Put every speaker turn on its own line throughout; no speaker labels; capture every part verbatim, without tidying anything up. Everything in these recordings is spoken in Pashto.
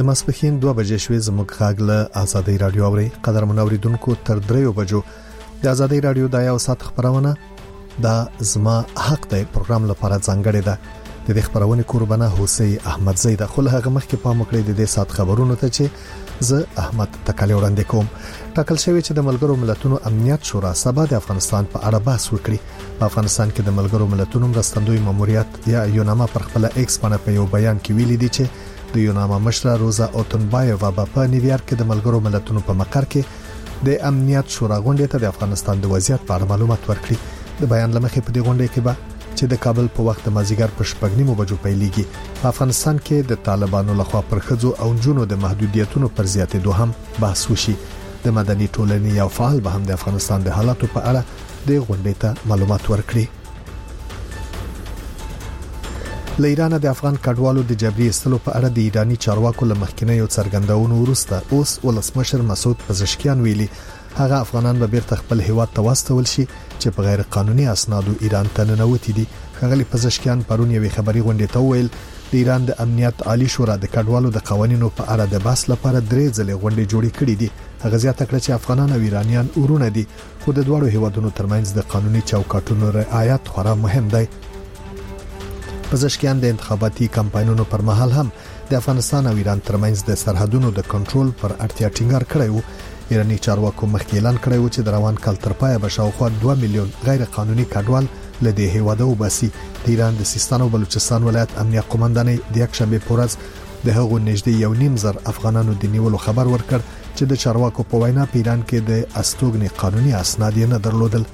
د ماسپښین دوه بجې شوې زموږ غاګ له آزادۍ رادیو اوري قدر منوریدونکو تر دریو بجو د آزادۍ رادیو د یو سات خبرونه دا زما حق دی پروګرام لپاره ځانګړی ده د دې خبرونه قربانه حسین احمد زید خو له هغه مخکې پام وکړئ د دې سات خبرونو ته چې زه احمد تکالی وړاندې کوم. ټاکل شوی چې د ملګرو ملتونو امنیت شورا سبا د افغانستان په اړه بحث وکړي. په افغانستان کې د ملګرو ملتونو مرستندوی ماموریت یا یوناما پر خپل ایکس باندې په یو بیان کې ویلي دي چې د یوناما مشره روزا اوتنبایووا په نیویارک کې د ملګرو ملتونو په مقر کې د امنیت شورا غونډې ته د افغانستان د وضعیت په اړه معلومات ورکړي. د بیان لمخې په دې غونډې کې به چې د کابل په وخت مازیګر په شپږ نیمو بجو پیلېږي. په افغانستان کې د طالبانو لخوا پر خځو او جنونو د محدودیتونو پر زیاتېدو هم بحث وشي. د مدني ټولنې یو فعال به هم د افغانستان د حالاتو په اړه د غونډې ته معلومات ورکړي. له ایران د افغان کډوالو د جبري استلو په اړه د ایرانی چارواکو له مخکینیو څرګندونو وروسته اوس ولسمشر مسعود پزشکیان ویلي هغه افغانان به بیرته خپل هیواد ته واستول شي چې په غیر قانوني اسنادو ایران ته ننوتي دي. خغلی پزشکیان پرون یوې خبري غونډې ته ویل د ایران د امنیت عالی شورا د کډوالو د قوانینو په اړه د بحث لپاره درې ځلې غونډې جوړې کړې دي. هغه زیاته کړه چې افغانان او ایرانیان ورونه دي خو د دوه هیوادونو ترمنځ د قانوني چوکاټونو رعایت خورا مهم دی. پزشکیان د انتخاباتي کمپاینونو پر مهال هم د افغانستان او ایران ترمنځ د سرحدونو د کنټرول پر اړتیا ټینګار کړی وو. ایرانی چارواکو مخکې اعلان کړی و چې د روان کال تر پایه به شاوخوا دوه میلیون غیر قانوني کډوال له دې هیواده وباسي. د ایران د سیستان او بلوچستان ولایت امنیت قومندانۍ د یک شنبه پورز د هغو نږدې یو نیم زر افغانانو د نیولو خبر ورکړ چې د چارواکو په وینا په ایران کې د استوګنې قانوني اسناد نه درلودل.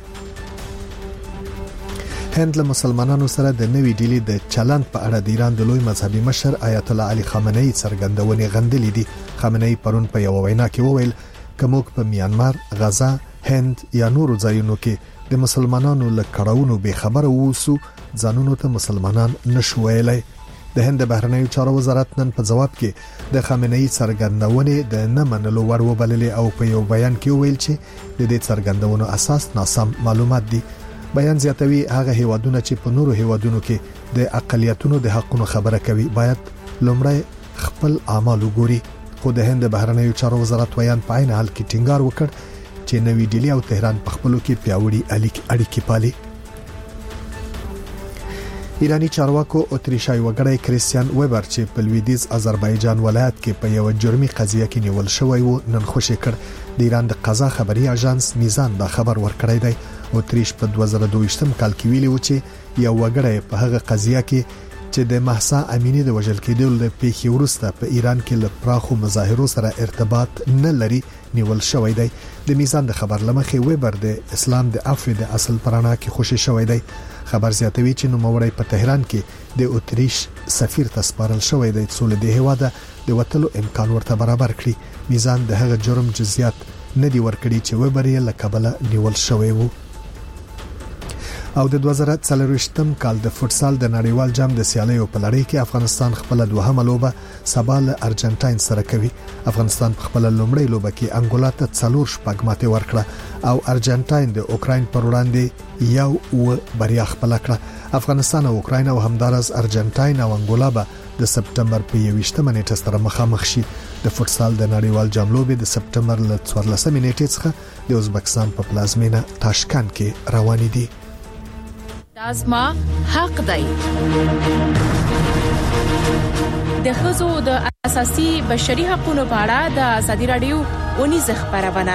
هند له مسلمانانو سره د نوې ډیلي د چلند په اړه د ایران د لوی مذهبي مشر آیت الله علي خامنه‌ای څرګندونې غندلې دي. خامنه‌ای پرون په یو وینا کې وویل کومک په میانمار، غزا، هند یا نورو ځایونو کې د مسلمانانو له کړهونو به خبره ووسو ځانونو ته مسلمانان نشو ویلای. د هند بهرنیو چارو وزارت نن په جواب کې د خامنه‌ای څرګندونې د نه منلو ور وبللې او په یو بیان کې ویل چې د دې څرګندونو اساس ناسم معلومات دي. بیان زیاتوي هغه هیوادونه چې په نورو هیوادونو کې د اقلیتونو د حقوقو خبره کوي باید لومړی خپل اعمال وګوري. خو د هند بهرنیو چارو وزارت ویان په عین حال کې ټینګار وکړ چې نوې ډیلی او تهران په خپلو کې پیاوړي اړیکې پالي. ایرانی چارواکو اتریشای وګړی کریستیان ویبر چې په لویدیز آذربایجان ولایت کې په یو جرمي قضیه کې نیول شوی و نن خوشی کړ. د ایران د قضا خبري اژانس میزان دا خبر ورکړی دی. اتریش په دوه زره دوه ویشتم کال کې ویلي و چې یو وګړی په هغه قضیه کې چې د مهسا امینی د وژل کېدو له پیښې وروسته په ایران کې له پراخو مظاهرو سره ارتباط نه لري نیول شوی دی. د میزان د خبر لمخې ویبر د اسلام د عفو د اصل پرانا کې خوشی شوی دی. خبر زیاتوي چې نوموړی په تهران کې د اتریش سفیر ته سپارل شوی دی چې له دې هواده د وټلو امکان ورته برابر کړي. میزان د هغه جرم جزئیات نه دی ورکړي چې ویبر یې له کابل نیول شوی وو. او د دوه زره څلرویشتم کال د فوتسال د نړیوال جام د سیالیو په لړۍ کې افغانستان خپل دوهمه لوبه سبا له ارجنټاین سره کوي. افغانستان په خپل لومړی لوبه کې انګولا ته څلور شپږ ماته ورکړه او ارجنټاین د اوکراین پر وړاندې یو و بریا خپل کړه. افغانستان او اوکراین او همدارس ارجنټاین او انګولا به د سپټمبر په یوویشتمه نیټه سره مخامخ شي. د فوتسال د نړیوال جام لوبې د سپټمبر له څوارلسمې نیټې څخه د ازبکستان په پلازمینه تاشکند کې روانې دي.
ازما حق دی. د ښځو د اساسي بشري حقوقو په اړه د ازادي رادیو ونیزه خبرونه.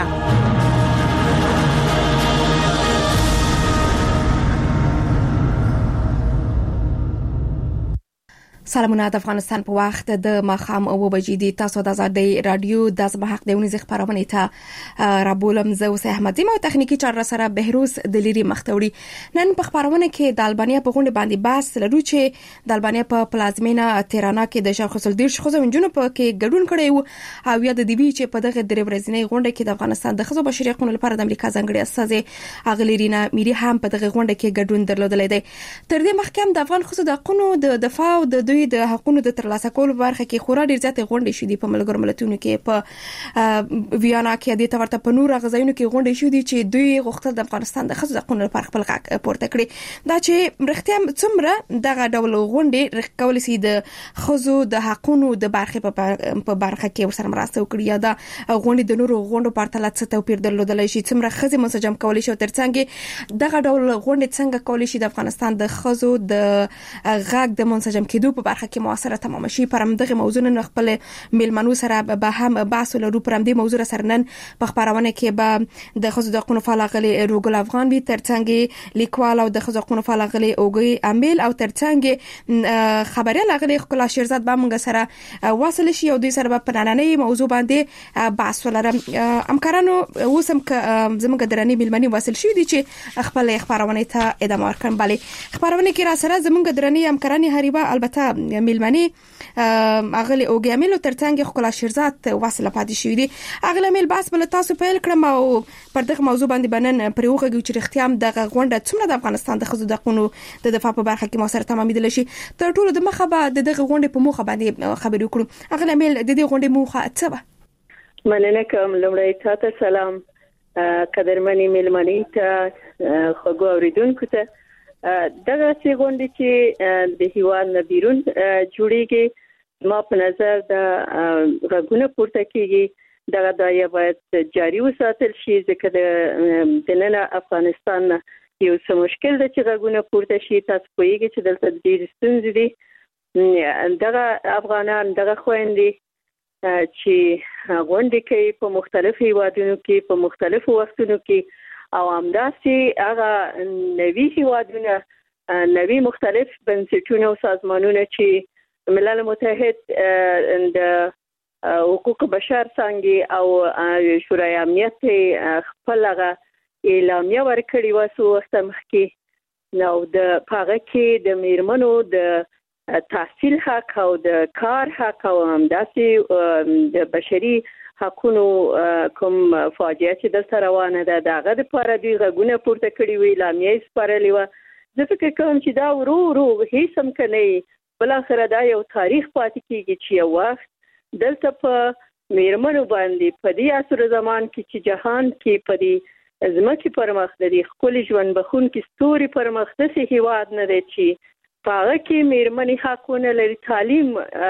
سلامونه. د افغانستان په وخت د ماخام او بجې دي تاسو د ازادي رادیو د ازما حق دی ونیزه خبرونه ته رابولم زه اوس احمد زما او تخنیکی چار سره بهروز د لری مختوري. نن په خبرونه کې د البانیا په غونډه باندې بحث لرو چې د البانیا په پلازمینه تهران کې د شرق الدیش خو ځونجونو په کې ګډون کړي وو او یا د دې چې په دغه درې ورځې غونډه کې د افغانستان د خزو بشري حقوقو لپاره د امریکا ځانګړي استاذ اغلیرینا میری هم په دغه غونډه کې ګډون درلودل دي. تر دې مخکې د افغان خزو د حقوقو د دفاع او د دوی بشري د حقوقو د ترلاسه کولو برخه کې خورا ډیر زیات غونډې شوې دي په ملګرو ملتونو کې په ویانا کې د تورته په نور غزاینو کې غونډې شوې دي چې دوی غوښتل د افغانستان د ښځو حقوقو لپاره خپل غږ پورته کړي دا چې رښتیا څومره دغه ډول غونډې رښکول سي د ښځو د حقوقو د برخه په برخه کې ورسره مرسته وکړي یا دا غونډې د نورو غونډو په پرتله څه توپیر درلودلی شي څومره ښځې منسجم کولی شي او ترڅنګ دغه ډول غونډې څنګه کولی شي د افغانستان د ښځو د غږ د منسجم کېدو په برخه کې موثره تمام شي پر همدغه موضوع نن خپل میلمنو سره به هم بحث ولرو پر همدې موضوع سره نن په خبرونه کې به د ښځو د حقوقو فعال غلي روګل افغان وي ترڅنګ لیکوال او د ښځو حقوقو فعال غلي اوګي امیل او ترڅنګ خبري لغلي خپل شیرزاد به موږ سره واصل شي او د سره په نننۍ موضوع باندې بحث ولرم همکارانو اوسم ک زموږ درنې میلمنې واصل شي دي چې خپل خبرونه ته ادامه ورکړم bale خبرونه کې را سره زموږ درنې همکارانې هریبه البته میلمنې اغلی اوګیامل ترڅنګ خپل شیرزاد واصله پاتې شي دي اغلی میل بحث بل تاسو پیل کړم او پر دغه موضوع باندې بنن پروغه چې اختیام دغه غونډه څومره د افغانستان د ښځو د حقوقو د دفاع په برخه کې موثر تمامېدل شي تر ټولو د مخه به دغه غونډه په موخه باندې خبرې وکړو اغلی میل د دې غونډې موخه څه وه
مننه کوم لمړی تاسو سلام قدرمنې میلمنې ته خوږو اوریدونکو ته دغه څه غونډه چې د هیواد نه بیرون جوړیږي ما په نظر د غږونه پورته کیږي دغه دایې باید جاری وساتل شي ځکه د نن افغانستان یو څه مشکل ده چې غږونه پورته شي تاسو پوهیږئ چې دلته ډېر ستونزې دي دغه افغانان دغه خويندې چې غونډې کوي په مختلفو هیوادونو کې په مختلفو وختونو کې او همداسې هغه نوي هیوادونه نوي مختلف بنسټونه او سازمانونه چې ملل متحد د حقوق بشر څنګه او شورای امنیت خپل هغه اعلامیه ورکړې و څو وخت مخکې نو د پاغه کې د میرمنو د تحصیل حق او د کار حق او همداسې د بشري حقوقو کوم فاجعه چې د روانه ده دغه د لپاره دی غږونه پورته کړی وی اعلامیه سپارلې و زه فکر کوم چې دا ورو ورو هیڅ هم کني بل اخر دا یو تاریخ پاتې کیږي چې یو وخت دلته په میرمنو باندې په دې عصر زمان کې چې جهان کې په دې زمکه پرمخ د خپل ژوند بخون کې ستوري پرمخ د سي هیواد نه دی چې پاره کې میرمنې حقونه لري تعلیم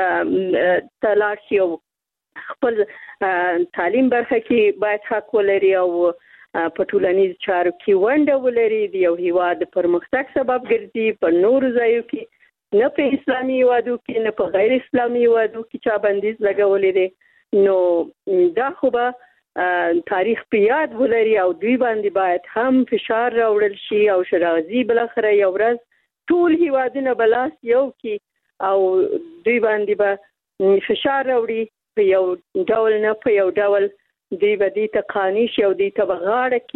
تلاش یو خپل تعلیم برخه کې باید حق ولري او په ټولنیز چارو کې ونډه ولري د یو هیواد پرمختګ سبب ګرځي په نورو ځایو کې نه په اسلامي هیوادو کې نه په غیر اسلامي هیوادو کې چا بندیز لګولې دي نو دا خو به تاریخ په یاد ولري او دوی باندې باید هم فشار راوړل شي او شرازي بل اخره یو ورځ ټول هیوادونه بلاس یو کې او دوی باندې به فشار راوړي په یو ډول نه په یو ډول دوی به دې ته قانع شي او دې ته بغاړه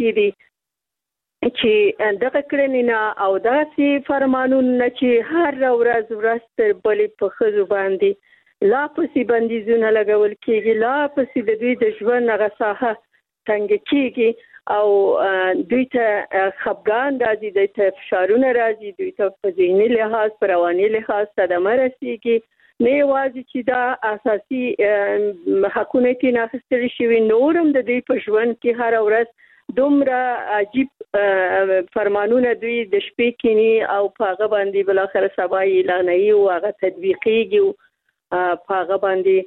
کړي چې دغه کړنې نه او داسې فرمانونه چې هر ورځ ورځ تر بلې په ښځو باندې لا پسې بندیزونه لګول کېږي لا پسې د دوی د ژوند هغه ساحه څنګه کېږي او دوی ته خپګان راځي دوی ته فشارونه راځي دوی ته په ذهني لحاظ په رواني لحاظ صدمه رسېږي نه یوازې چې دا اساسي حقونه کې ناخستل شوي نورم د دوی په ژوند کې هر ورځ دومره عجیب فرمانونه دوی د شپې کینی او په هغه باندې بل اخر سبا اعلانوي او هغه تطبیقي په هغه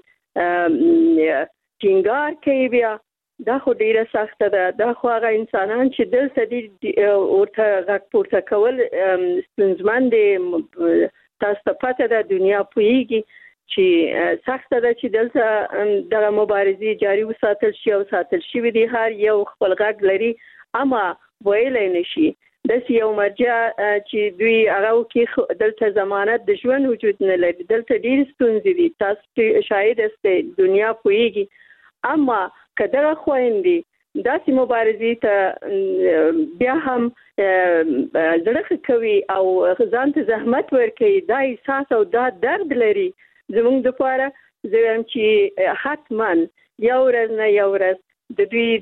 باندې ټینګار کوي بیا دا خو ډیره سخته ده دا خو هغه انسانان چې دلته دي ورته غږ پورته کول ستونزمن دي تاسو ته پته ده دنیا پوهیږي چې سخته ده چې دلته دغه مبارزې جاري وساتل شي او ساتل شي دي هر یو خپل غږ لري اما ویلای نشي د یو مرجع چې دوی هغه کې دلته ضمانت د ژوند وجود نه لري دلته ډیر ستونزې دي تاسو شاید است دنیا پوهیږي اما کله خويندې داسې مبارزې ته بیا هم زړه کوي او ځان ته زحمت ورکوي دا احساس او دا درد لري زموږ د لپاره زم چې حتما یو ورځ نه یو ورځ د دوی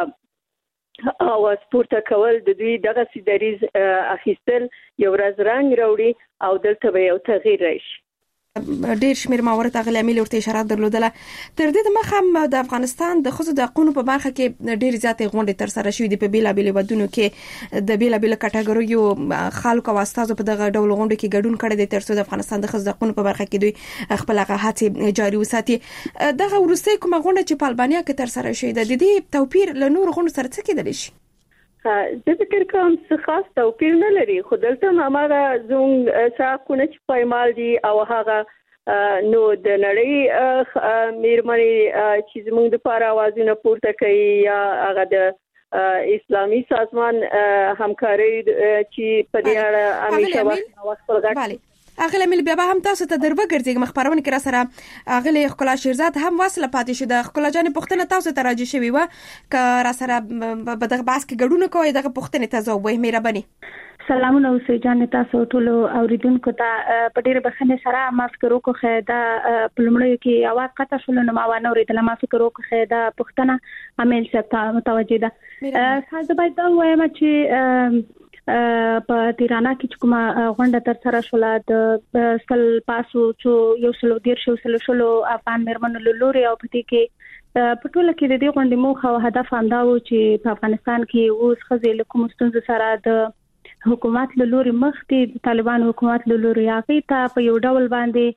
دغه اواز پورته کول د دوی دغه سیدریز اخیستل یو ورځ رنګ راوړي او دلته به یو تغییر راشي
ډېر شمیر ماورت غل عامل ورته اشاره درلودله. تر دې مخه د افغانستان د خصوص د قانون په برخه کې ډېر زیاتې غونډې تر سره شوې دي په بیلا بیل ودونو کې د بیلا بیل کټګوریو خلکو واسطه په دغه ډول غونډو کې ګډون کړي دي تر څو د افغانستان د خصوص د قانون په برخه کې دوی خپل هڅې جاري وساتي. دغه ورسته کومه غونډه چې په البانیا کې تر سره شوې ده د دې توپیر له نور غونډو سره څه کېدلی شي؟
زه فکر کوم چې خاص توپیر نه لري، خو دلته هغه زموږ څاکونه چې پایمال دي او هغه نو د نړۍ میرمنې چې زموږ د لپاره आवाजونه پورته کوي یا هغه د اسلامي سازمان همکاري چې په دې اړه همیشه وخت ورغړي.
اغله مل بیا هم تاسو ته درو ګرځي مخبرونه کې را سره اغله خلا شیرزاد هم وصله پاتې شو. د خلا جان پښتنه تاسو ته راځي شوی و ک را سره په دغه باس کې ګډونه کوي دغه پښتنه ته زو وې مهرباني.
سلامونه اوسې جان تاسو ټول اوریدونکو ته په ډیره بخنه سره ماسکرو کو خیدا پلمړی کې اواز قطع شول نو ما ونه اوریدل ماسکرو کو خیدا پښتنه عامل څه متوجه ده. خاصه باید دا وایم چې په تیرانا کې کومه غونډه تر سره شوله د سل پاسو چې یو سلو ډیر شو سلو شلو افغان مرمنو لوري او پټي کې په ټوله کې د دې غونډې موخه او هدف هم دا و چې په افغانستان کې اوس خزې له کوم ستونزو سره د حکومت لوري مخکې د طالبان حکومت لوري هغه ته په یو ډول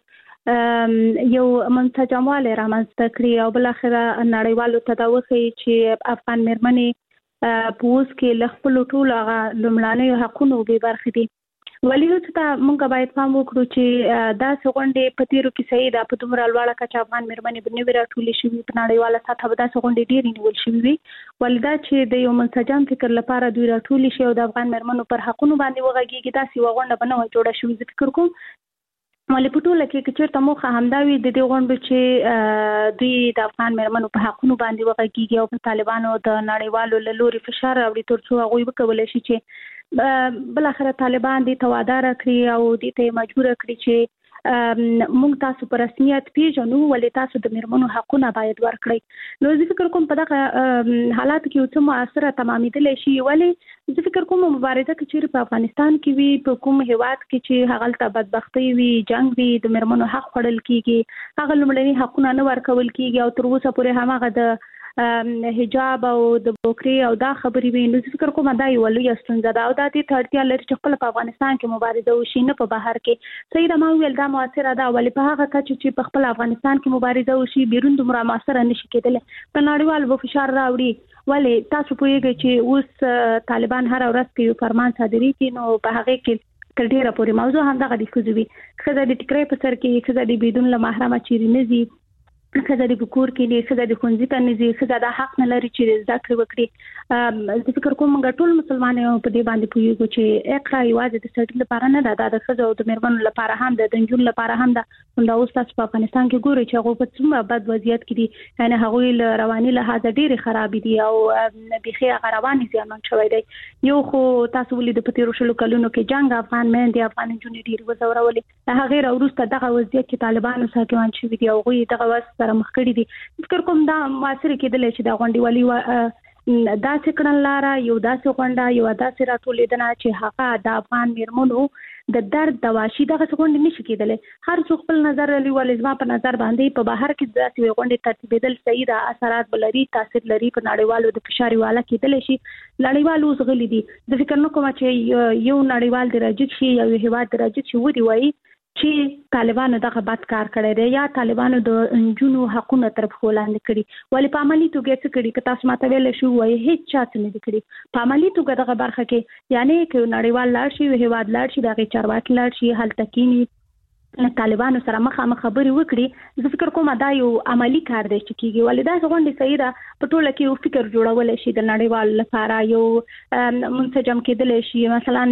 باندې یو منسجمواله رامنځته کړی او بل اخره نړیوالو تداوخی چې افغان مرمنې پوس کې لخپل ټول هغه لمړانه حقوقو به برخه دي. ولی نو ته مونږ باید پام وکړو چې دا څنګه په تیرو کې صحیح ده په دومره لوړه کچه افغان مرمنې بنوي راټولې شوې په نړیواله سطح به دا څنګه ډېر نیول شوې وي. ولدا چې د یو منسجم فکر لپاره دوی راټولې شي او د افغان مرمنو پر حقوقو باندې وغږیږي دا سی وغونډه بنوي جوړه شوې. فکر کوم مالې په ټوله کې چې چیرته موخه همداوي د دې غونډو چې دوی د افغان مرمنو په حقوقو باندې وغږیږي او په طالبانو د نړیوالو له لوري فشار راوړي تر څو هغه وکولای شي چې بل اخر طالبان دې توادار کړی او دې ته مجبور کړی چې موږ تاسو په رسمیت پیژنو ولې تاسو د مرمنو حقوقونه باید ورکړئ. نو زه فکر کوم په دغه حالات کې اوس مؤثره تمامېدل شي ولې زه فکر کوم مبارزه کې چې په افغانستان کې وي په کوم هیواد کې چې هغه ته بدبختی وي جنگ وي د مرمنو حق خړل کیږي هغه لمړني حقوقونه نه ورکول کیږي او تر اوسه پورې هم هغه د حجاب او د بوکری او دا خبرې وي. نو فکر کوم دا یو لوی ستونزه ده او دا د تړتیا لري چې خپل په افغانستان کې مبارزه وشي نه په بهر کې. صحیح ده ما ویل دا موثره ده ولې په هغه کچ چې په خپل افغانستان کې مبارزه وشي بیرون دومره موثره نشي کېدل. په نړیوال و فشار راوړي ولې تاسو پوهیږئ چې اوس طالبان هر ورځ کې یو فرمان صادري کوي نو په هغه کې تر ډیره پورې موضوع هم دغه د کوزوي خزه د ټکرې په سر کې خزه د بدون له محرمه چیرې نه زی خزه د بکور کې نه خزه د خونځي ته نه زی خزه د حق نه لري چې زده کړې وکړي. د فکر کوم ټول مسلمانانو په دې باندې پوهیږي چې اقرا یوازې د سړي لپاره نه ده د خزه او د مرمنو لپاره هم ده د انجون لپاره هم ده. دا اوس تاسو په افغانستان کې ګورئ چې هغه په څومره بد وضعیت کې دي یعنی هغه رواني لحاظ ډېر خراب دي او بيخي هغه رواني زیانمن شوی دی. یو خو تاسو ولې د پتیرو شلو کلونو کې جنگ افغان مین دي افغان جون ډېر وزورولې هغه غیر وروسته دغه وضعیت کې طالبانو ساکوان شوی دي او غوي دغه وس سره مخ کړی دي. فکر کوم دا معاصر کېدل چې دا غونډي ولي دا څکړن لاره یو داسې غونډه یو داسې راټولېدنه چې هغه د افغان مرمنو د درد دواشي دغه غونډه نشي کېدل. هر څوک خپل نظر لري ولې زما په نظر باندې په بهر کې داسې غونډه ترتیبېدل صحیح ده اثرات بلري تاثیر لري په نړیوالو د فشار والا کېدل شي. نړیوالو زغلي دي د فکر نه کوم چې یو نړیوال د راجک شي یو هیواد د راجک شي ودی وایي چې طالبانو دغه بد کار کړی دی یا طالبانو د انجونو حقوقونه تر پښو لاندې کړي ولې په عملي توګه څه کړي که تاسو ماته ویل شو وایي هیڅ چا څه نه کړي په عملي توګه دغه برخه کې یعنی چې نړیوال لاړ شي هیواد لاړ شي دغه چارواکي لاړ شي هلته کېني طالبانو سره مخامخ خبرې وکړي. زه فکر کوم دا یو عملی کار دی چې کیږي ولې دا غونډه صحیح ده په ټوله کې یو فکر جوړول شي د نړیوال لپاره یو منسجم کېدل شي مثلا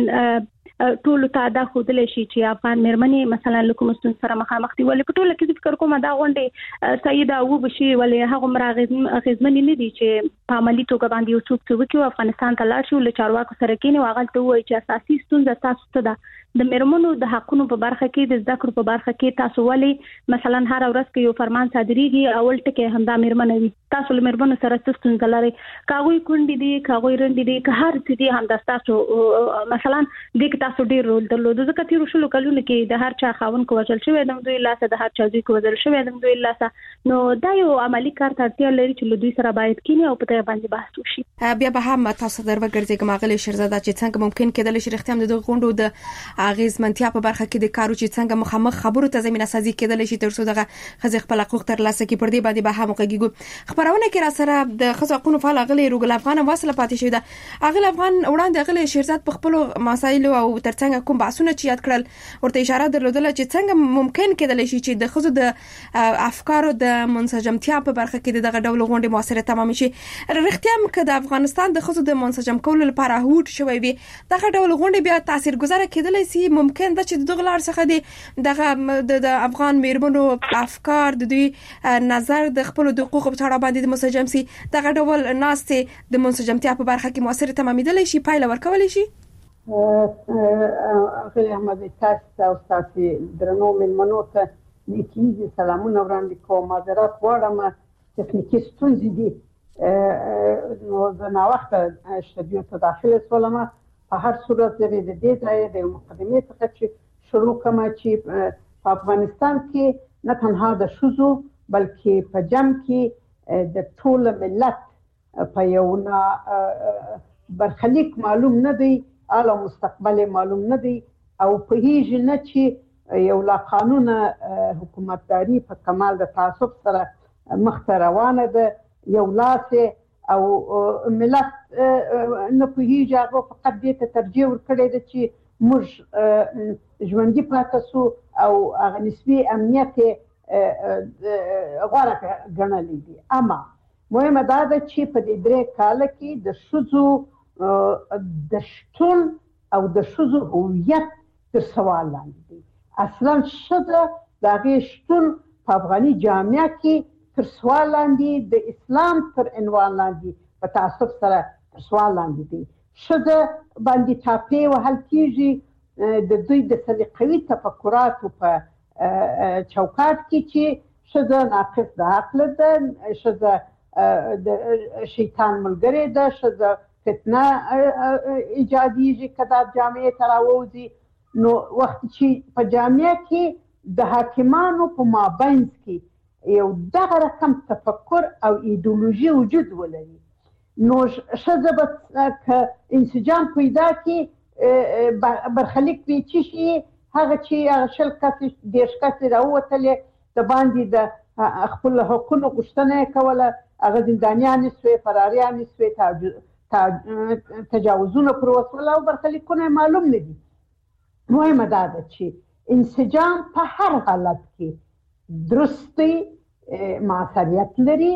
ټول ته دا خودل شي چې افغان مرمنې مثلا لکه مستون سره مخامخ دي ولې په ټوله کې فکر کوم دا غونډه صحیح ده او بشي ولې هغه مراغز غزمنې نه دي چې په عملي توګه باندې یو څوک څوک افغانستان ته لاړ شي له چارواکو سره کېنه واغل ته وایي چې اساسي ستونزه تاسو ته ده د میرمنو د حقونو په برخه کې د زده کړو په برخه کې تاسو ولي مثلا هر ورځ کې یو فرمان صادریږي اول ټکی همدا میرمنه وي تاسو له میرمنو سره ستاسو لري کاوی کونډې دي کاوی رندې دي که هر څه دي همدا تاسو مثلا د تاسو ډیر رول درلود ځکه تیر شلو کلونه کې د هر چا خاون کو وجل شوی د دوی لاسه د هر چا دوی کو وجل شوی د دوی لاسه نو دا یو عملی کار ته اړتیا لري چې له دوی سره باید کینی او په دې باندې بحث وشي.
بیا به هم تاسو در وګرځي ماغلی شهرزاده چې څنګه ممکن کېدل شي رښتیا هم د غونډو د اغیزمنتیا په برخه کې د کارو چې څنګه مخامخ خبرو ته زمينه سازي کېدل شي تر څو دغه خزي خپل حقوق تر لاسه کې پر دې باندې به هم وګیږو. خبرونه کې را سره د خزو حقوقو فعال غلي روګل افغان واصله پاتې شوی دا اغل افغان وړاندې غلي شهرزاد په خپل مسایل او ترڅنګ کوم بحثونه چې یاد کړل ورته اشاره درلودله چې څنګه ممکن کېدل شي چې د خزو د افکارو د منسجمتیا په برخه کې دغه ډول غونډې موثره تمام شي. رښتیا هم که د افغانستان د خزو د منسجم کولو لپاره هوټ شوی وي دغه ډول غونډې بیا تاثیرګذار کېدل شي ممکن ده چې دغه لار څخه دی دغه د افغان میرمنو افکار د دوی نظر د خپل د حقوقو په اړه باندې منسجم سي دغه ډول ناسته د منسجمتیا په برخه کې موثر تمامیدل شي پایله ورکول شي.
اخی احمد تاسو او تاسو درنو ملمنو ته نیکی سلامونه وړاندې کوم معذرت غواړم تخنیکی ستونزې دي نو زه نا وخت شدیو ته داخله شولم په هر صورت د دې ځای د مقدمې څخه چې شروع کوم چې په افغانستان کې نه تنها د شوزو بلکې په جمع کې د ټول ملت په یو نه برخلیک معلوم نه دی اله مستقبل معلوم نه دی او په هیڅ نه چې یو لا قانون حکومتداري په کمال د تعصب سره مخ روانه ده یو لاسه او ملت نه په هیڅ هغه فقط دې ته ترجیح ورکړی دی چې موږ ژوندۍ پاتې سو او هغه نسبي امنیت غوړه ګڼلې دي. اما مهمه دا ده چې په دې درې کال کې د شوزو د شتون او د شوزو هویت تر سوال لاندې دي. اصلا شوزه د هغې شتون په افغاني جامعه کې تر سوال لاندې د اسلام تر عنوان لاندې په تعصب سره تر سوال لاندې دي. شوزه باندې ټاپې وهل کېږي د دوی د سلیقوي تفکراتو په چوکاټ کې چې شوزه ناقص د عقل ده شوزه د شیطان ملګری ده شوزه فتنه ایجادیږي که دا جامعې ته راووځي نو وخت چې په جامعه کې د حاکمانو په مابینځ کې یو دغه رقم تفکر او ایدئولوژي وجود ولري نو ښځه به که انسجام پیدا کړي برخلیک وي چې شي هغه چې هغه شل کسې دېرش کسې راووتلې د باندې د خپل حقونو غوښتنه یې کوله هغه زندانیانې سوې فراریانې سوې تجاوزونه پر وسول او برخلیکونه معلوم نه دي. مهمه دا ده چې انسجام په هر حالت کې درستی معصریت لري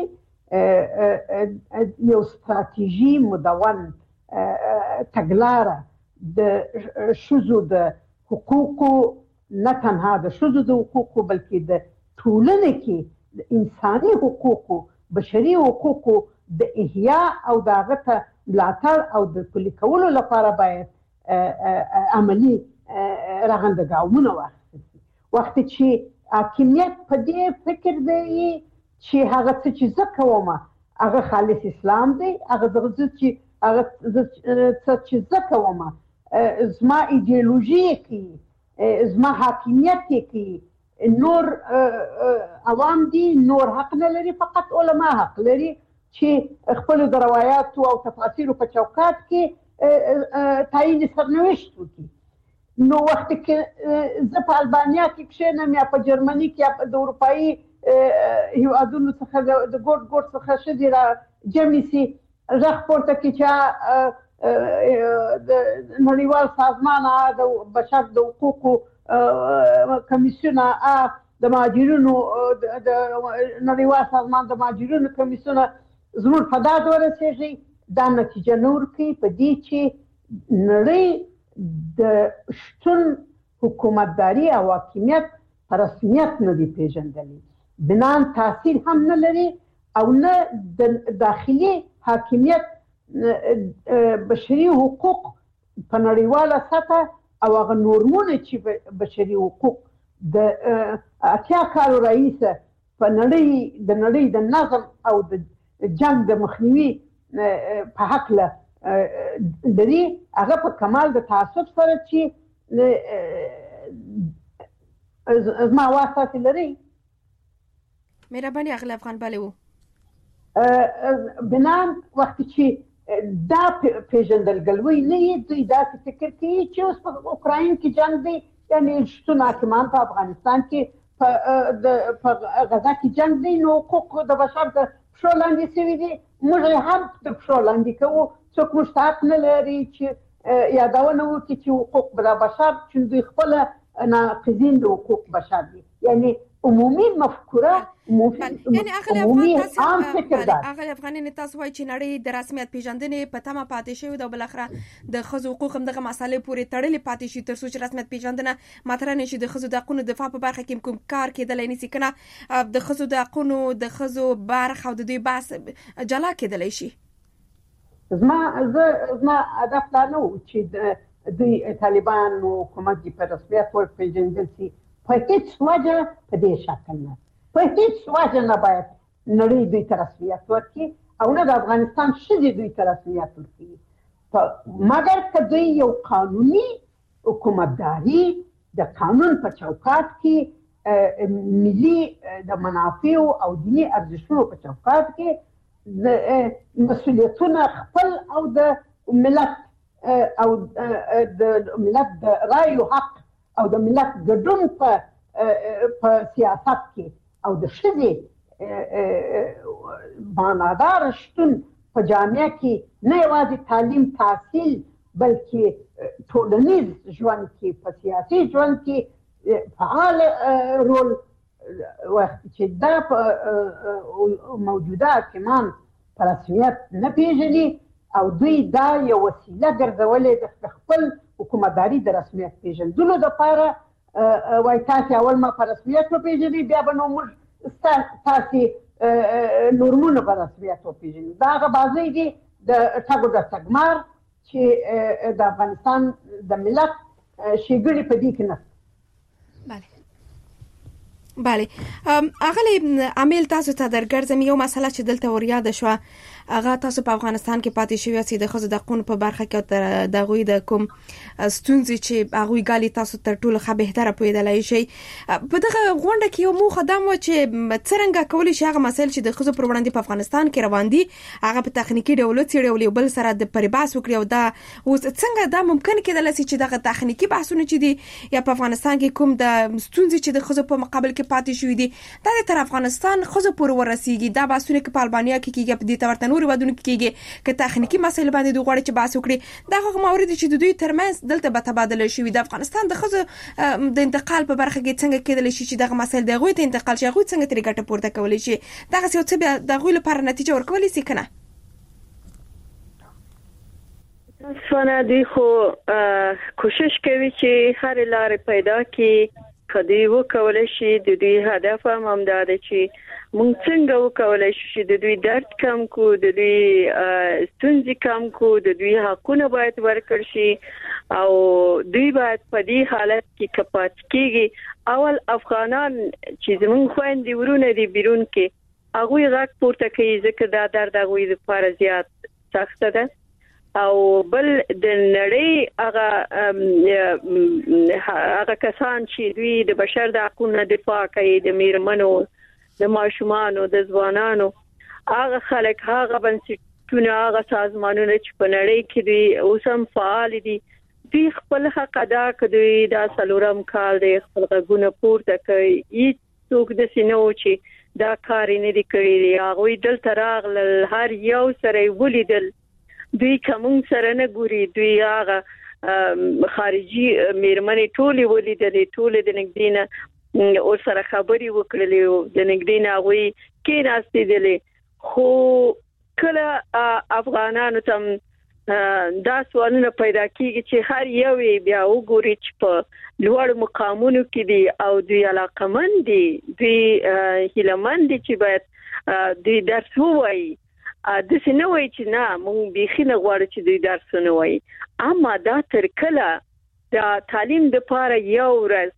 یو استراتیژي مدون تګلاره د ښځو د حقوقو نه تنها د ښځو د حقوقو بلکې د ټولنې کې د انساني حقوقو بشري حقوقو د احیا او د هغه ته ملاتړ او د پلي کولو لپاره باید عملي رغنده ګامونه واخیستل شي. وخت چې حاکمیت په دې فکر دی چې هغه څه چې زه کوم هغه خالص اسلام دی هغه چې هغه څه چې زه کوم زما ایدئولوژي کې زما حاکمیت کې نور عوام دي نور حق نه لري فقط علما حق لري چې خپل د روایاتو او تفاسیرو په چوکاټ کې تعیین سرنوشت وکړي. نو وخت کې زه په البانیا کې کښېنم یا په جرمني کې یا د اروپایي هیوادونو څخه د ګوټ ګوټ څخه ښځې را جمع سي غږ پورته کړي چې د نړیوال سازمان د بشر د حقوقو کمیسیون د مهاجرینو د نړیوال سازمان د مهاجرینو کمیسیون زموږ په داد ورسېږي دا نتیجه نه ورکوي په دې چې نړۍ د شتون حکومتداري او حاکمیت په رسمیت نه دي پیژندلي بنان تاثیر هم نه لري او نه د داخلي حاکمیت بشري حقوق په نړیواله سطح او هغه نورمونه چې بشري حقوق د اتیا کالو رئیسه په نړۍ د نړۍ د نظم او د جنگ د مخنیوي په حق له لري هغه په کمال د تعصب سره چې زما واسطه لري.
مهرباني اغلی افغان بله و
بنان وقتی چې دا پیژندګلوي نه دوی داسې فکر کوي چې اوس په اوکراین کې جنگ دی، یعنی شتون حاکمان په افغانستان کې په غزا کې جنگ دی، نو حقوق د بشر د پښو لاندې شوي دي، موږ هم د پښو لاندې کوو. څوک موږ ته حق نه لري چې یادونه وکړي چې حقوق د بشر چې دوی خپله ناقضین د حقوق بشر دي، یعنی عمومي مفکوره
یعنی اغلی افغان اغلی افغانین تاسو وایي چې نړۍ د رسمیت پیژندنې په تمه پاتې شوې ده او بالاخره د ښځو حقوق هم دغه مسالې پورې تړلې پاتې شي تر څو چې رسمیت پیژندنه مطرح نه شي. د ښځو د حقونو دفاع په برخه کې کوم کار کېدلی نشي کنه د ښځو د حقونو د ښځو برخه او د دوی بحث جلا کېدلی شي.
زما زما هدف دا نه و چې دوی طالبان او حکومت په رسمیت ورپېژندل شي، په هیڅ وجه په دې شکل نه، په هیڅ وجه نه باید نړۍ دوی ته رسمیت ورکړي او نه د افغانستان ښځې دوی ته رسمیت ورکړي، مګر که دوی یو قانوني حکومتداري د قانون په چوکاټ کې ملي د منافعو او دیني ارزښتونو په چوکاټ کې د مسؤلیتونه خپل او د ملت او د ملت د رایو حق او د ملت ګډون په په سیاست کې او د ښځې معنادار شتون په جامعه کې نه یوازې تعلیم تحصیل بلکې ټولنیز ژوند کې په سیاسي ژوند کې فعال رول وخت چې دا په موجوده حاکمان په رسمیت نه پیژني او دوی دا یو وسیله ګرځولې د خپل حکومتداري د رسمیت پیژندلو دپاره وایي تاسې اول ما په رسمیت وپېژنئ بیا به نو موږ تاسې نورمونه په رسمیت وپېژنو. دا هغه بازۍ دي د ټګو د تګمار چې د افغانستان د ملت ښېګړې په دې کې نشته.
بله بله اغلی عامل تاسو ته درګرځم یو مسله چې دلته وریاده شوه هغه تاسو په افغانستان کې پاتې شوی یاست د ښځو د حقونو په برخه کې د هغوی د کوم ستونزې چې هغوی ګالي تاسو تر ټولو ښه بهتره پوهېدلی شئ. په دغه غونډه کې یو موخه دا وه چې څرنګه کولی شي هغه مسایل چې د ښځو پر وړاندې په افغانستان کې روان دي هغه په تخنیکي ډول وڅېړي او یو بل سره د پرې بحث وکړي او دا اوس څنګه دا ممکن کېدلی شي چې دغه تخنیکي بحثونه چې دي یا په افغانستان کې کوم د ستونزې چې د ښځو په مقابل کې پاتې شوي دي دا د تر افغانستان ښځو پورې ورسیږي. دا بحثونه که په البانیا کې کېږي په دې ته ورته نورو هېوادونو کې کېږي که تخنیکي مسایل باندې دوی غواړي چې بحث وکړي دا هغه موارد چې د دوی ترمنځ دلته به تبادله شوي. د افغانستان د ښځو د انتقال په برخه کې څنګه کېدلی شي چې دغه مسایل د هغوی ته انتقال شي، هغوی څنګه ترې ګټه پورته کولی شي، دغسې یو څه بیا د هغوی لپاره نتیجه ورکولی شي که نه؟
سوانه دوی خو کوشش کوي چې هرې لارې پیدا کړي که دوی وکولی شي. د دوی هدف هم همدا دی چې موږ څنګه وکولی شو چې د دوی درد کم کو، د دوی ستونزې کم کو، د دوی حقونه باید ورکړ شي او دوی باید په دې حالت کې که پاتې کېږي. اول افغانان چې زموږ خویندې ورونه دي بیرون کې هغوی غږ پورته کوي ځکه دا درد هغوی لپاره زیات سخته ده او بل د نړۍ هغه هغه کسان چې دوی د بشر د حقونو دفاع کوي، د میرمنو، د ماشومانو، د ځوانانو، هغه خلک، هغه بنسټونه، هغه سازمانونه چې په نړۍ کې دوی اوس هم فعال دي، دوی خپل حق ادا کوي. دا څلورم کال دی خپل غږونه پورته کوي. هیڅوک داسې نه و چې دا کار یې نه دی کړی دی. هغوی دلته راغلل، هر یو سره یې ولیدل، دوی کوم سره نه ګوري، دوی هغه خارجي میرمنې ټولې ولیدلې، ټولې د نږدې نه ور سره خبرې وکړلې، د نږدې نه هغوی کېناستېدلې. خو کله افغانانو ته دا سوالونه پیدا کېږي چې هر یو یې بیا وګوري چې په لوړ مقامونو کې دي او دوی علاقمند دي، دوی هیلهمند دي چې باید دوی درس ووایي. داسې نه وایي چې نه موږ بیخي نه غواړو چې دوی درس ونه وایي. اما دا تر کله دا تعلیم د پاره یو ورځ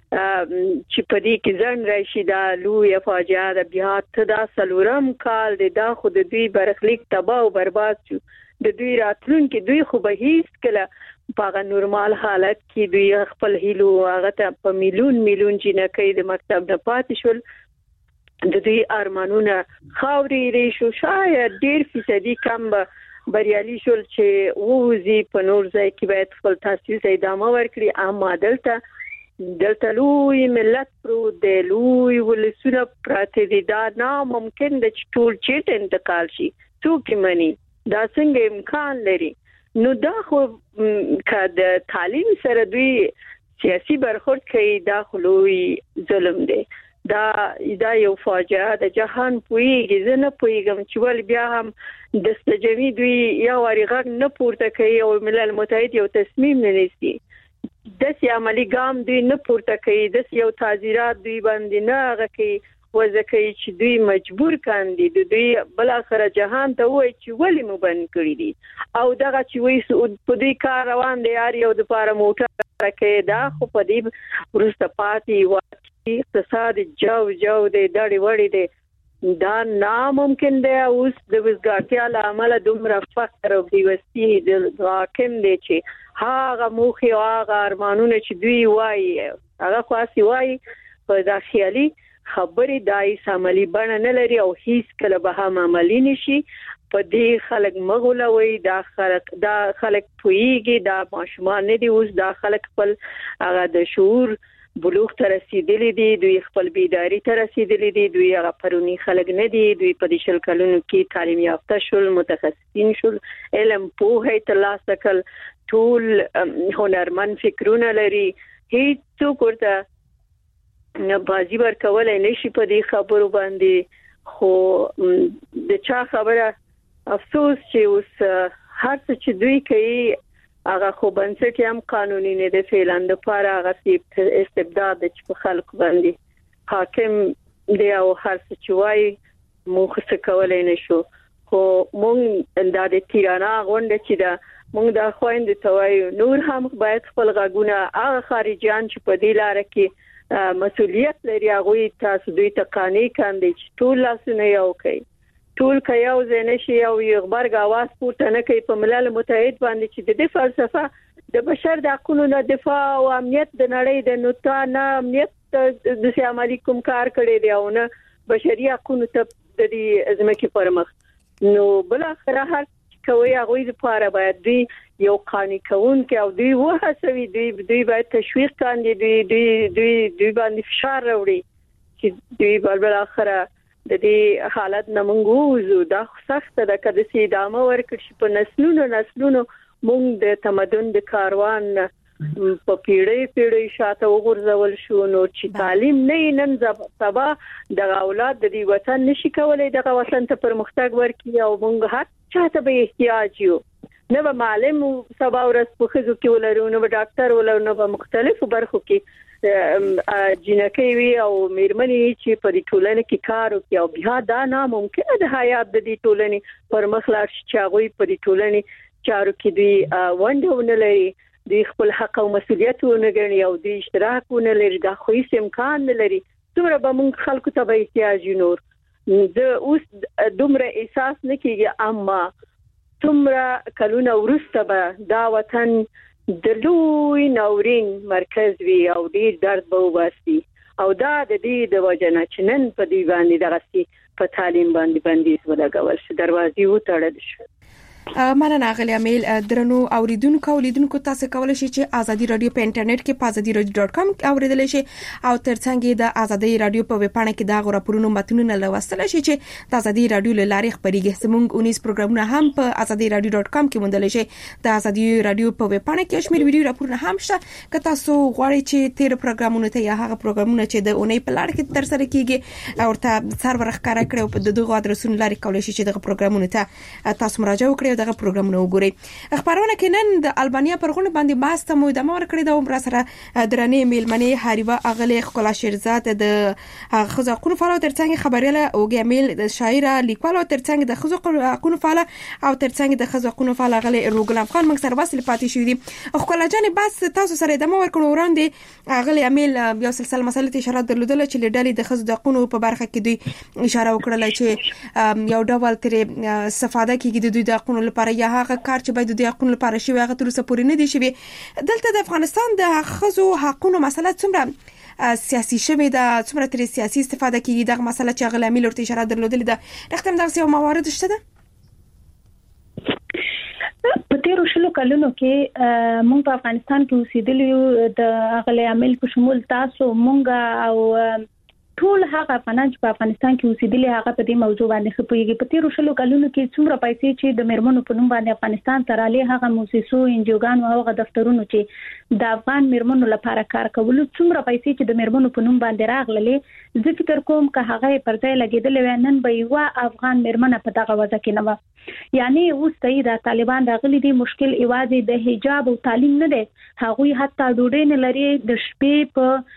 چې په دې کې ځن راشي دا لوی فاجعه د بیا ته دا سلورم کال د دا خود دوی برخلیک تباہ او برباد شو د دوی راتلونکي دوی خو به هیڅ کله په نورمال حالت کې دوی خپل هیلو هغه ته په میلیون میلیون جنکې د مکتب نه پاتې شول د دوی ارمانونه خاورې ریشو شاید ډیر فیصدي کم به بریالي شول چې ووزي په نور ځای کې باید خپل تحصیل ته ادامه ورکړي اما دلته دلته لوی ملت پرو د لوی ولسونه پراته دي دا ناممکن د ټول چیت انتقال شي څوک مني دا څنګه امکان لري نو دا خو کله تعلیم سره دوی سیاسي برخورد کوي دا خلوی ظلم دی دا دا یو فاجعه د جهان پویږي زه نه پویږم چې ول بیا هم د استجمی دوی یو ورغه نه پورته کوي او ملل متحد یو تصمیم نه نیسي د سي عملی ګام دوی نه پورته کوي د یو تعزیرات دوی باندې نه غکي وځکه چې دوی مجبور کاندي د دوی بل اخر جهان ته وای چې ولی مو بند کړی دي او دغه چې وای سعود په دې کار روان دی یار یو د پاره موټر کې دا خو په دې ورسته پاتې و اقتصاد جو جو دی دړي وړي دی دا ناممکن دی اوس د وزګارتیا لامل دومره فقر او بیوستی د حاکم دی چې هغه موخي او هغه ارمانونه چې دوی وای هغه خاصي وای په داخلي خبرې دای ساملی بڼه نه لري او هیڅ کله به هم عملی نشي په دې خلک مغولوي دا خلک دا خلک پویږي دا ماشومان نه دي اوس دا خلک خپل هغه د شعور بلوغ ته رسیدلي دي دوی خپل بیداری ته رسیدلي دي دوی هغه پرونی خلک نه دي دوی په دې شل کلونو کې تعلیم یافته شول متخصصین شول علم پوهه ترلاسه کړل ټول هنرمن فکرونه لري هیڅ ورته نه بازی ورکولای نشي په دې خبرو باندې خو د چا خبره افسوس چې اوس هر څه چې دوی کوي هغه خو بنسټ هم قانوني نه دی فعلن د پاره هغه استبداد چې په خلکو باندې حاکم دی او هر څه چې وایي موږ څه کولای نشو خو موږ د تیرانا غونډه چې دا موږ د خويند ته وایو نور هم باید خپل غاګونه هغه خارجيان چې په دې لار کې مسؤلیت لري هغه تاسو دوی ته قانوني کاندي چې ټول لاسونه یو کوي ټول کياو زنه شي او یو خبرګ आवाज پورته نه کوي په ملل متحد باندې چې د دې فلسفه د بشر د حقوقو دفاع او امنیت د نړۍ د نوتا نه امنیت د سیامالي کوم کار کړی دی او نه بشري حقوقو ته د دې ازمکه پرمخ نو بل اخر هر کوي هغه لپاره باید دوی یو قانوني کون کې او دوی وهڅوي دوی دوی باید تشویق کاندي دوی دوی دوی دوی باندې فشار راوړي چې دوی بل بل اخر د دې حالت نمنګوزو دا سخت ده کله چې ادامه ورکړي په نسلونو نسلونو مونږ د تمدن د کاروان په پیړۍ پیړۍ شاته وګرځول شو نو چې تعلیم نه نن سبا د اولاد د دې وطن نشي کولای د وطن ته پرمختګ ورکړي او مونږ هر چاته به احتیاج یو نه به معلم سبا ورځ په خزو کې ولرو نو به ډاکټر ولرو نو به مختلفو برخو کې جنکې وی او میرمنې چې په دې ټولنه کې کار کوي او بیا دا ناممکن ده حیات د دې ټولنې پر مخلاړ چې هغه په دې ټولنې چارو کې دوی وندونه لري د خپل حق او مسولیت ونګړي او د اشتراک ونه لري دا خو هیڅ امکان نه لري څومره به موږ خلکو ته به احتیاج نور د اوس دومره احساس نه کیږي اما څومره کلونه ورسته به دا وطن د لوی ناورین مرکز وی او ډیر درد به وباسي او دا د دې د وجنه چې نن په دی باندې دغه په تعلیم باندې باندې ولګول شي دروازې وټړل شي
مننه غلی امیل درنو اوریدونکو اولیدونکو تاسو کولای شئ چې ازادي رادیو په انټرنیټ کې پازادي رادیو ډاټ کام اوریدل شئ او ترڅنګ د ازادي رادیو په ویب پاڼه کې دا غوړپرونو متنونه لوستل شئ چې د ازادي رادیو له لارې خبريږي زموږ اونیس پروګرامونه هم په ازادي رادیو ډاټ کام کې موندل شئ د ازادي رادیو په ویب پاڼه کې شمیر ویډیو راپورونه هم شته که تاسو غواړئ چې تیر پروګرامونه ته یا هغه پروګرامونه چې د اونۍ په لار کې تر سره کیږي او ته سرور ښکارا کړو په دغه ادرسونو لارې کولای شئ چې دغه پروګرامونه ته تاسو مراجعه وکړئ او دغه پروګرامونه وګورئ. خبرونه کې نن د البانیا پرغونه باندې بحث ته مو د مور کړی دا عمر سره درنې میلمنې حریبه اغلی خلا شیرزاد د خزو حقوقو فعال ترڅنګ خبرياله او ګمیل د شاعره لیکوال او ترڅنګ د خزو حقوقو فعال او ترڅنګ د خزو حقوقو فعال اغلی روغل افغان موږ سره واسل پاتې شو دي خلا جان بس تاسو سره د مور کړو وړاندې اغلی امیل یو سلسله مسلې اشاره درلودل چې لډالي د خزو حقوقو په برخه کې دوی اشاره وکړه چې یو ډول ترې استفاده کیږي د دوی د حقوقو لپاره یا هغه کار چې باید د دوی حقوقو لپاره شي هغه تر اوسه پورې نه دي شوی. دلته د افغانستان د خزو حقوقو مسله څومره سیاسي شوی دا څومره تر سیاسي استفاده کیږي دغه مسله چې غل امیل ورته اشاره درلودل ده رښتیا دغه یو موارد شته ده.
په تیرو شلو کلونو کې مونږ په افغانستان کې اوسېدلی یو د غل امیل په شمول تاسو مونږ او ټول هغه افغانان چې په افغانستان کې اوسېدلي هغه په دې موضوع باندې خپويږي. په تیرو شلو کلونو کې څومره پیسې چې د میرمنو په نوم باندې افغانستان ته رالي هغه موسسو انجوګانو او هغه دفترونو چې د افغان میرمنو لپاره کار کول څومره پیسې چې د میرمنو په نوم باندې راغللې زه فکر کوم که هغه پر ځای لګیدل نن به یو افغان میرمنه په دغه وضع کې نه و. یعنی اوس ته د طالبان راغلي دي مشکل ایوازي د حجاب او تعلیم نه دی هغه حتی ډوډۍ نه لري د شپې په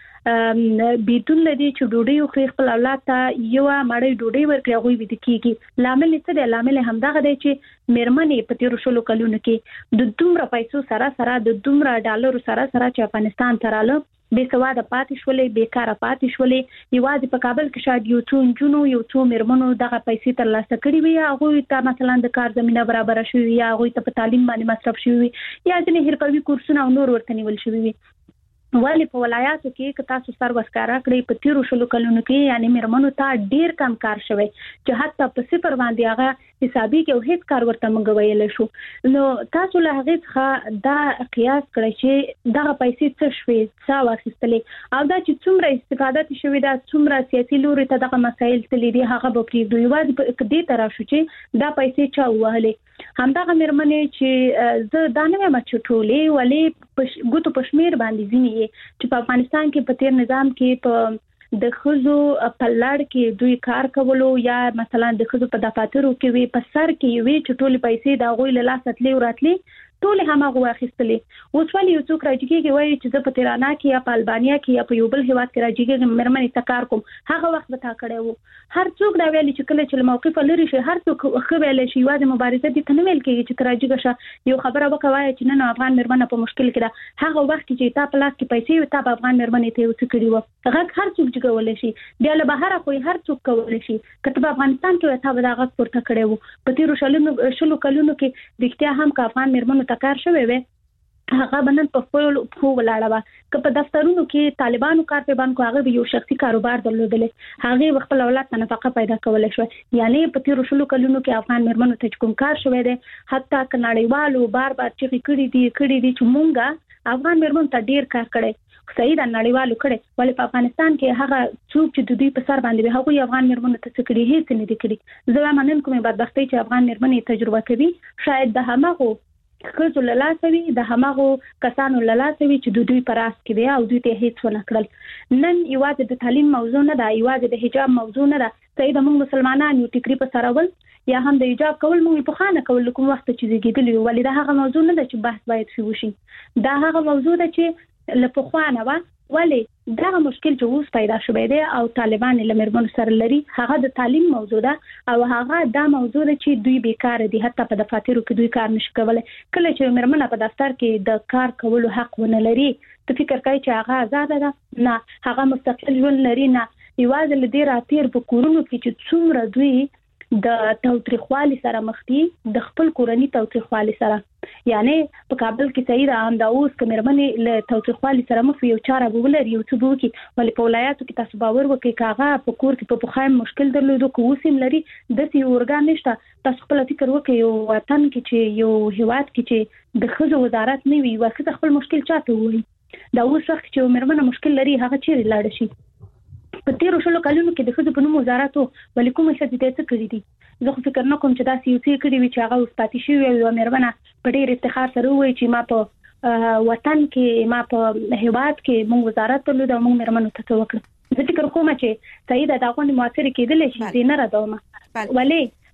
بیتون لدی چې ډوډۍ خو خپل اولاد ته یو مړی ډوډۍ ورکړي هغه وي د کیږي لامل څه دی لامل همدغه دی چې میرمنې په تیرو شلو کلونو کې د دومره پیسو سره سره د دومره ډالرو سره سره چې افغانستان ته رااله بې سواده پاتې شولې بیکاره پاتې شولې یوازې په کابل کې شاید یو څو جنو یو څو میرمنو دغه پیسې ترلاسه کړې وي هغه ته مثلا د کار زمينه برابر شوی یا هغه ته په تعلیم باندې مصرف شوی یا ځنې حرفوي کورسونه او نور ورته نیول شوی وي. والی په ولایاتو کې که تاسو سر وسکاره کړی په تیرو شلو کلونو کې یعنی میرمنو ته ډیر کم کار شوی چې حتی په صفر باندې هغه حسابي کې او هیڅ کار ورته مونږ ویل شو. نو تاسو له هغه څخه دا قیاس کړئ چې دغه پیسې څه شوي څه واخیستلې او دا چې څومره استفاده شوی دا څومره سیاسي لوري ته دغه مسایل تللی دي هغه به پریږدو یوازې په دې طرف شو چې دا پیسې چا وهلې همدغه میرمنې چې زه دا نه وایم چې ټولې ولې ګوتو پښمیر باندې ځینې چې په افغانستان کې په تیر نظام کې په د خزو په لړ کې دوی کار کولو یا مثلا د خزو په دفاترو کې وي په سر کې وي چې ټول پیسې دا غوي له لاس تلې وراتلې ټول همغه واخیستلې اوس ولې یو څوک راځي کې وایي چې زه په تیرانا کې یا په البانیا کې یا په یو بل هیواد کې راځي کې مرمنې تکار کوم هغه وخت به تا کړو هر څوک دا ویلي چې کله چې موقف لري شي هر څوک خو ویل شي واده مبارزه دي کنه ویل کې چې راځي شه یو خبره وکوي چې نن افغان مرمنه په مشکل کې ده هغه وخت چې تا په لاس کې پیسې وي تا په افغان مرمنې ته وڅ کړی و هغه هر څوک چې کولای شي بیا له بهر خو هر څوک کولای شي کته په افغانستان کې تا به دا غږ پورته کړو په تیرو شلو شلو کلونو کې دښتیا هم کا افغان مرمنو تکار شوی وي هغه بنن په خپل خو ولاړه وا که په دفترونو کې طالبانو کار په باندې هغه یو شخصي کاروبار درلودل هغه خپل اولاد ته نفقه پیدا کولای شو یعنی په تیرو شلو کلونو کې افغان مرمنو ته کوم کار شوی دی حتی کناړیوالو بار بار چې کړي دي کړي دي چې مونږه افغان مرمنو ته ډیر کار کړي صحیح د نړیوالو کړي ولې په افغانستان کې هغه څوک چې د دوی په سر باندې هغه افغان مرمنو ته کړي هیڅ نه دي کړي زه مانن کومه بدبختي چې افغان مرمنې تجربه کوي شاید د همغه خزو للاسوي د همغه کسانو للاسوي چې د دوی پراس کې دی او دوی ته هیڅ ونه کړل نن یوازې د تعلیم موضوع نه ده یوازې د حجاب موضوع نه ده صحیح د موږ مسلمانانو یو ټیکري په سرول یا هم د حجاب کول موږ په خانه کول کوم وخت چې زیږیدلی ولې دا هغه موضوع نه ده چې بحث باید شي وشي دا هغه موضوع ده چې لپاره خوانه وا ولې دا مشکل چې اوس پیدا شوی دی او طالبان له مرمنو سره لري هغه د تعلیم موضوع ده او هغه دا موضوع ده چې دوی بیکار دي حتی په دفاترو کې دوی کار نشي کولای کله چې مرمنه په دفتر کې د کار کولو حق ونه لري ته فکر کوي چې هغه آزاد ده نه هغه مستقل ژوند لري نه یوازې لدې راتیر په کورونو کې چې څومره دوی د توتریخوالي سره مخ دي د خپل کورنۍ توتریخوالي سره یعنی په کابل کې صحیح ده هم دا اوس کمرمنې له توتریخوالي سره مخ یو چاره بولر یو څه بو کې ولې په ولایاتو کې تاسو باور وکړئ کاغه په کور کې په بخایم مشکل درلودو کو وسیم لري د سی اورګان نشته تاسو خپل فکر وکړئ یو وطن کې چې یو هیواد کې چې د خزو وزارت نه وي واکه خپل مشکل چاته وایي دا اوس وخت چې مرمنه مشکل لري هغه چیرې لاړ شي په تیرو شلو کلونو کې د خزو په نوم وزارت ولې کومه څه دې څه کړی دي زه خو فکر نه کوم چې دا سی یو سی کړی وي چې هغه اوس پاتې شي او مرمنه په ډېر افتخار سره وایي چې ما په وطن کې ما په هیواد کې موږ وزارت درلود او موږ مرمنو ته وکړو زه فکر کوم چې صحیح ده دا غونډه موثر کېدل شي نه راځم ولې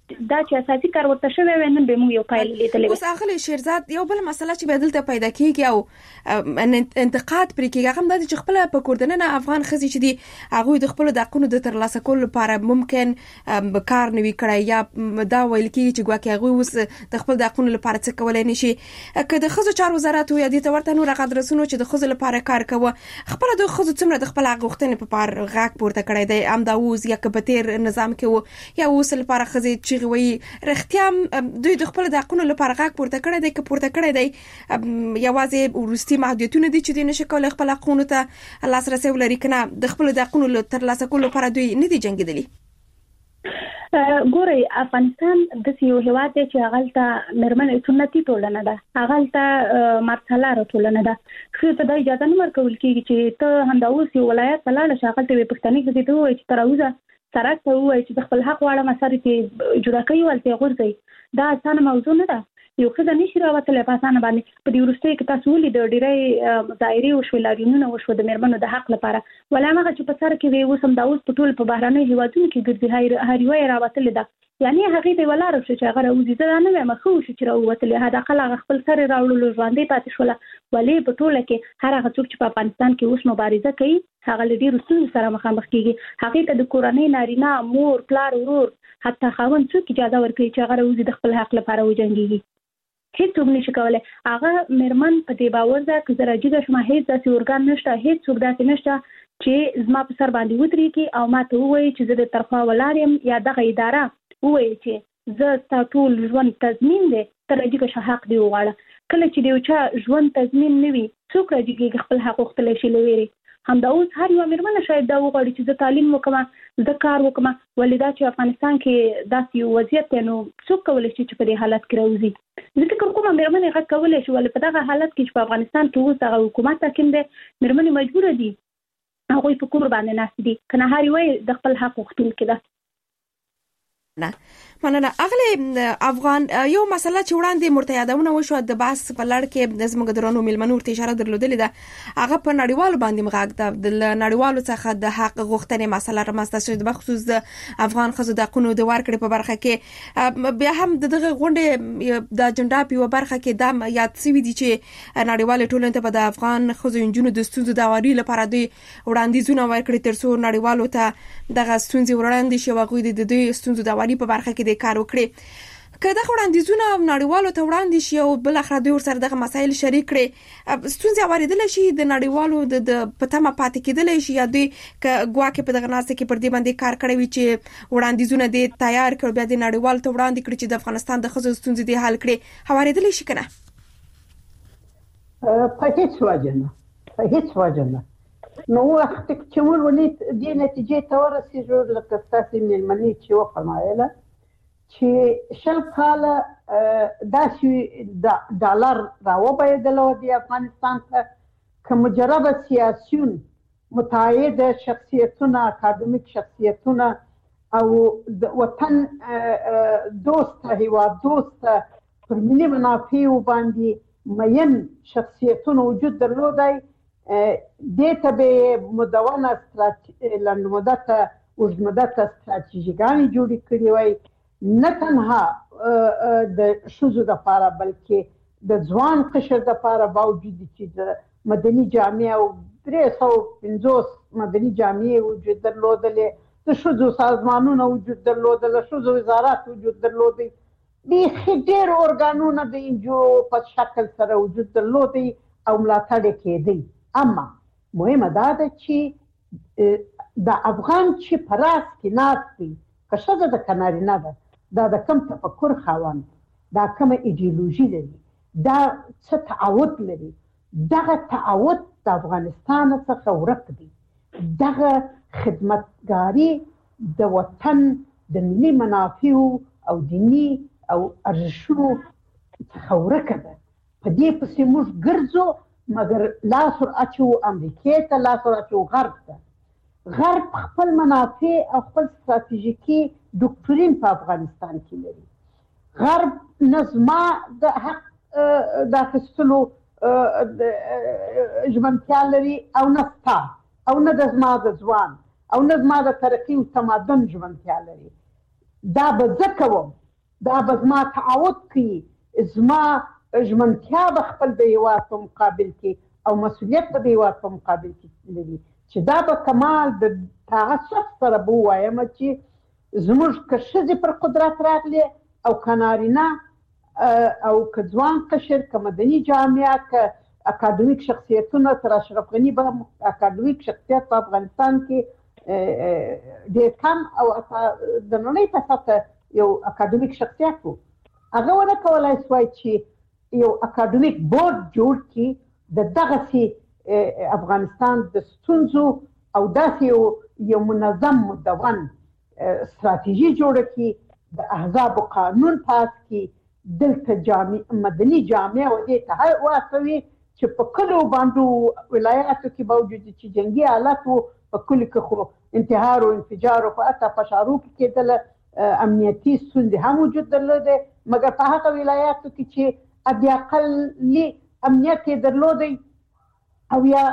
دا چې اساسي کار ورته شوی و نن به موږ یو پایله لیدلې.
اوس اغلی شیرزاد یو بل مسله چې بدلته پیدا کیږي او انتقاد پرې کیږي هغه د خپل په کوردننه افغان خزي چې دی هغه د خپل د حقونو د ترلاسه کولو لپاره ممکن کار نوي کړی یا دا ویل کیږي چې ګواکې هغه اوس د خپل د حقونو لپاره څه کولای نشي. که د خزو چارو وزارت یا د تورته نور غدرسونو چې د خزو لپاره کار کوي خپل د خزو څومره د خپل غوښتنې په پار غاک پورته کړی دی ام دا اوس یا کبتیر نظام کې یا اوس لپاره خزي چې وي رختيام دوی د خپل د حقونو لپاره غاک پورته کړی دی که پورته کړی دی یوازې ورستي محدودیتونه دي چې د نشه کول خپل حقونو ته لاسرسي ولري کنه د خپل د حقونو ترلاسه کولو لپاره دوی نه دي جنګیدلي.
ګوري افغانستان د یو هیواد چې هغه مرمن سنتي ټولنه ده هغه ته مرسلاره ټولنه ده خو ته د اجازه نه ورکول کیږي چې ته هم د اوس یو ولایت لاله شاغل ته پښتني کې ته وایي چې تراوزه سره ته وایي چې خپل حق واړه مساري ته جوړه کوي ولته غورځي دا اسانه موضوع نه ده. یو خدای نشي راوتلې په اسانه باندې په دې ورسته کې تاسو ولې د ډیرې دایري او شولارینونه وشو د مرمنو د حق لپاره ولا هغه چې په سر کې وي وسم دا اوس په ټول په بهرانه هیوادونو کې ګرځي هر یو راوتلې ده یعنی هغه دی ولاره چې هغه راوځي دا نه مې مخو چې راوتلې هدا خلک خپل سر راوړل ژوندې پاتې شول ولې په ټوله کې هر هغه څوک چې په افغانستان کې اوس مبارزه کوي هغه لدی رسول سره مخامخ کیږي هغه ته د کورنۍ نارینه مور پلار ورور حتی خاوند څوک اجازه ورکړي چې هغه راوځي د خپل حق لپاره وجنګيږي. هیڅ څوک نشي کولای هغه مرمن په دې باور ده چې زراجي د شما هیڅ داسې ورګان نشته هیڅ څوک داسې نشته چې زما په سر باندې ودرېږي او ما ته ووایي چې زه د طرفه ولاړ یم یا دغه اداره ووایي چې زه ستا ټول ژوند تضمین دی ته راځي که حق دی وغواړه. کله چې د یو چا ژوند تضمین نه وي څوک راځي کېږي خپل حق غوښتلی شي له ویرې. همدا اوس هر یو مېرمنه شاید دا وغواړي چې زه تعلیم وکړم زه کار وکړم ولې دا چې افغانستان کې داسې یو وضعیت دی نو څوک کولی شي چې په دې حالت کې راوځي. زه فکر کوم مېرمنې غږ کولی شي ولې په دغه حالت کې چې په افغانستان کې اوس دغه حکومت حاکم دی مېرمنې مجبوره دي هغوی په کور باندې ناست دي که نه هر یوه د خپل حق غوښتونکې ده.
نه مننه اغلی افغان یو مسله چې وړاندې مرتیادونه وشو د باس په لړ کې زموږ درونو ملمنور ته اشاره درلودلې ده هغه په نړیوالو باندې مغاک ده د نړیوالو څخه د حق غوښتنې مسله رامنځته شوې د بخصوص د افغان خزو د حقونو د ورکړې په برخه کې بیا هم دغه غونډې د اجنډا په برخه کې د یاد سوي دي چې نړیوال ټولنه ته د افغان خزو انجونو د ستونزو د واري لپاره دوی وړاندیزونه ورکړي ترڅو نړیوالو ته دغه ستونزې وړاندې شي واغوي د دوی ستونزو د واري په برخه کې د کار وکړي که دغه وړاندیزونه نړیوالو ته وړاندې شي او بل اخر دوی ورسره دغه مسایل شریک کړي ستونزې واردل شي د نړیوالو د پټه ما پاتې کېدل شي یا دوی که ګواکې په دغه ناسته کې پر دې باندې کار کړی وي چې وړاندیزونه دې تیار کړ بیا د نړیوالو ته وړاندې کړي چې د افغانستان د خزو ستونزې دې حل کړي هواریدل شي کنه
په هیڅ وجه نه په هیڅ وجه نه نو وخت چې موږ ولې دې نتیجې ته ورسېږو لکه تاسو مېلمنې چې وفرمایله چې شل کاله داسې ډالر راوبایدل د افغانستان ته که مجرد سیاسیون متعهد شخصیتونه اکادمیک شخصیتونه او د وطن دوست هیواد دوست پر ملي منافعو باندې مین شخصیتونه وجود درلودی دې ته به مدونه لنډ مدته اوږد مدته ستراتیژیګانې جوړې کړې وای نه تنها د ښځو دپاره بلکې د ځوان قشر دپاره باوجود چې د مدني جامعې او درې سوه پنځوس مدني جامعې وجود درلودلې د ښځو سازمانونه وجود درلودل د ښځو وزارت وجود درلودی بیخي ډېر ارګانونه د انجو په شکل سره وجود درلودی او ملاتړ کېدی. اما مهمه دا ده چې د افغان چې په راس کې ناست دی که ښځه ده که نارینه ده دا د کوم تفکر خاوند دا کومه ایډیولوژي لري دا څه تعهد لري دغه تعهد د افغانستان څخه ورک دی. دغه خدمتګاري د وطن د ملي منافعو او دیني او ارزښتونو څخه ورکه ده. په دې پسې موږ ګرځو مګر لاس ور اچو امریکې ته لاس ور اچو غرب ته غرب خپل منافع او خپل ستراتیژیکي ډوکټرین په افغانستان کې لري. غرب نظما د حق د اخیستلو ژمنتیا لري او نه ستا او نه د زما د ځوان او نه زما د ترقي او تمدن ژمنتیا لري. دا به زه کوم، دا به زما تعهد کوي، زما ژمنتیا به خپل د هېواد په مقابل کې او مسؤلیت به د هېواد په مقابل کې لري، چې دا به کمال د تعصب سره به ووایم چې زموږ که ښځې پر قدرت راغلې او که نارینه او که ځوان قشر، که مدني جامعه، که اکادمیک شخصیتونه، تر اشرف غني به اکادمیک شخصیت په افغانستان کې ډېر کم او د نړۍ په سطحه یو اکادمیک شخصیت و، هغه ونه کولی سوای چې یو اکادمیک بورډ جوړ کړي د دغسې افغانستان د ستونزو او داسې یو منظم مدون استراتیژي جوړه کړي، د احزابو قانون پاس کړي، دلته جامع مدني جامعه او دې ته وهڅوي چې په کلو باندې ولایاتو کې باوجود چې جنګي حالت و، په کلو کې خو انتحار او انفجار او په حتی فشارو کې کېدله، امنیتي ستونزې هم وجود درلودې، مګر په هغه ولایاتو کې چې حد اقل امنیت یې درلودی او یا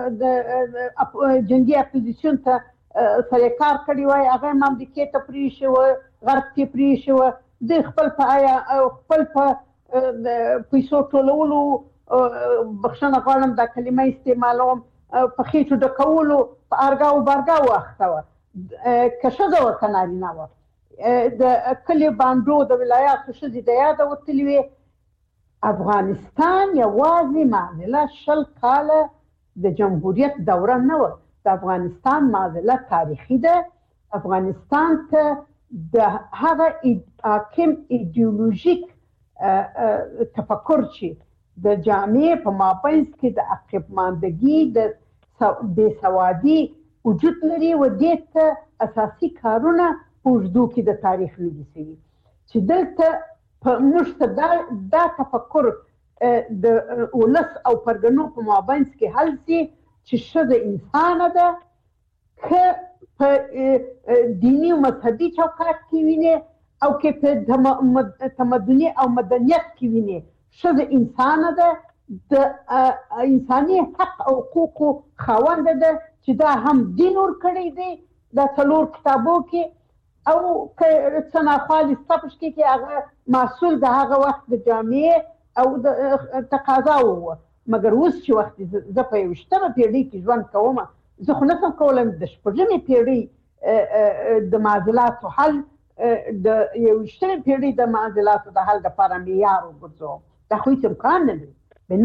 د جنګي اپوزیسیون ته سره کار کړی وای، هغه هم امریکې ته پرېښی وه، غرب کې پرېښی وه، د خپل په آیا خپل په پیسو ټولولو، بخښنه غواړم دا کلمه استعمالوم، په خېټو ډکولو، په ارګاو بارګاو اخته وه، که ښځه وه که نارینه وه، د کلي بانډو د ولایاتو ښځې د یاده وتلې وې. افغانستان یوازې معادله شل کاله د جمهوریت دوره نه وه، د افغانستان معادله تاریخي ده. افغانستان ته د هغه حاکم ایدئولوژیک تفکر چې د جامعې په مابینځ کې د عقبماندګي، د بېسوادي وجود لري و دې ته اساسي کارونه په اوږدو کې د تاریخ نه دي شوي، چې دلته موږ ته دا تفکر د ولس او پرګنو په مابینځ کې حل شي چې ښځه انسانه ده، که په دیني او مذهبي چوکاټ کې ویني او که په تمدني او مدنیت کې ویني، ښځه انسانه ده، د انساني حق او حقوقو خاونده ده، چې دا هم دین ورکړی دی دا څلور کتابو کې، او که څه ناخوالې سپش کې کې هغه محصول د هغه وخت د جامعې او د تقاضا وه. مګر اوس چې وخت زه په یویشتمه پیړۍ کې ژوند کوم، زه خو نشم کولی د شپږمې پیړۍ د معضلاتو حل د یویشتمې پیړۍ د معضلاتو د حل دپاره معیار وګرځوم، دا خو هېڅ امکان نه لري.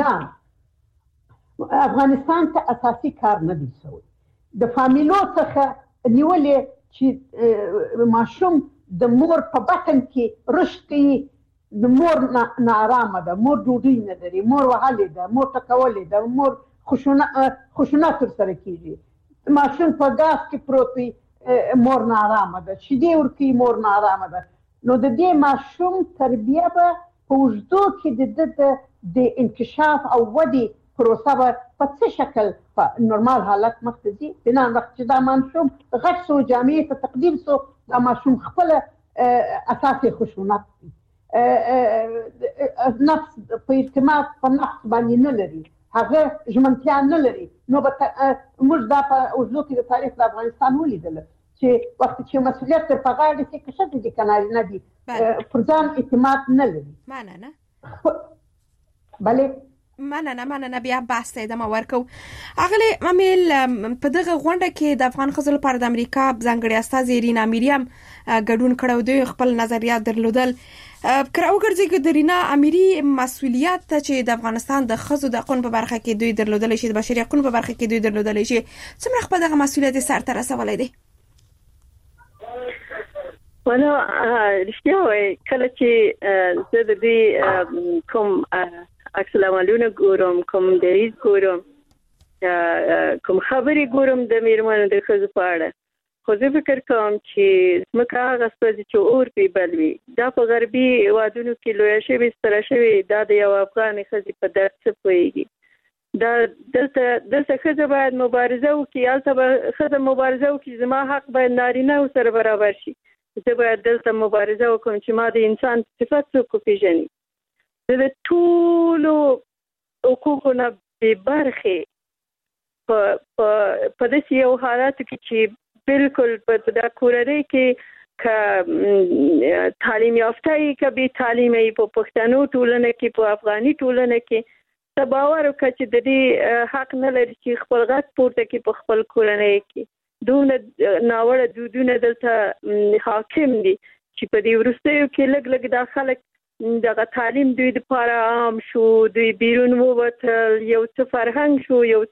بنا افغانستان ته اساسي کار نه دی شوی، د فامیلو څخه نیولې چې ماشوم د مور په بطن کې رشد کوي، د مور ناارامه ده، مور ډوډۍ نه لري، مور وهلې ده، مور ټکولې ده، مور خشونت ورسره کېږي، ماشوم په ګاز کې پروت وي، مور ناارامه ده، شیدې ورکوي، مور ناارامه ده. نو د دې ماشوم تربیه به په اوږدو کې د ده د انکشاف او ودې پروسه به په څه شکل په نورمال حالت مخته ځي. بنا وخت چې دا ماشوم غټ شو، جامعې ته تقدیم شو، دا ماشوم خپله اساس یې خشونت دی، نفس په اعتماد په نفس باندې نه لري، هغه ژمنتیا نه لري. نو به موږ دا په اوږدو کې د تاریخ د افغانستان ولیدله چې وخت چې مسؤلیت در په غاړه کې که ښځې دي که نارینه دي، پر ځان اعتماد نه لري.
مننه.
بله
مننه مننه بیا بحث ته ادامه ورکو. اغلی امیل په دغه غونډه کې د افغان ښځو لپاره د امریکا ځانګړي استازي رینا اميري هم ګډون کړو، دوی خپل نظریات درلودل. کراو ګرځي کې د رینا اميري مسؤلیت چې د افغانستان د ښځو د حقوقو په برخه کې دوی درلودل شي، د بشري حقوقو په برخه کې دوی درلودل شي، څومره خپل دغه مسؤلیت سره تر رسولای دي؟
ونه رښتیا وایي، کله چې زه د دې کوم عکس العملونه ګورم، کوم دریځ ګورم، کوم خبرې ګورم د میرمنو د ښځو په اړه، خو زه فکر کوم چې ځمکه هغه سوځي چې اور پرې بل وي. دا په غربي هېوادونو کې لویه شوې ستره شوې، دا د یو افغانې ښځې په درد څه پوهېږي. دا دلته دلته ښځه باید مبارزه وکړي، هلته به ښځه مبارزه وکړي، زما حق باید نارینه سره برابر شي. زه باید دلته مبارزه وکړم چې ما د انسان صفت څوک وپېژني. زه د ټولو حقوقو نه بې برخې په داسې یو حالاتو کې چې بالکل په دا کورنۍ کې ک تعلیم یافته ای ک به تعلیم ای په پښتنو ټولنه کې په افغاني ټولنه کې تباور وکړي چې د دې حق نه لري چې خپل غږ پورته کې په خپل کورنۍ کې دونه ناوړه دودونه دلته حاکم دي چې په دې ورستیو کې لګ لګ د خلک دغه تعلیم دوی د لپاره عام شو دوی بیرون ووتل یو څه فرهنګ شو یو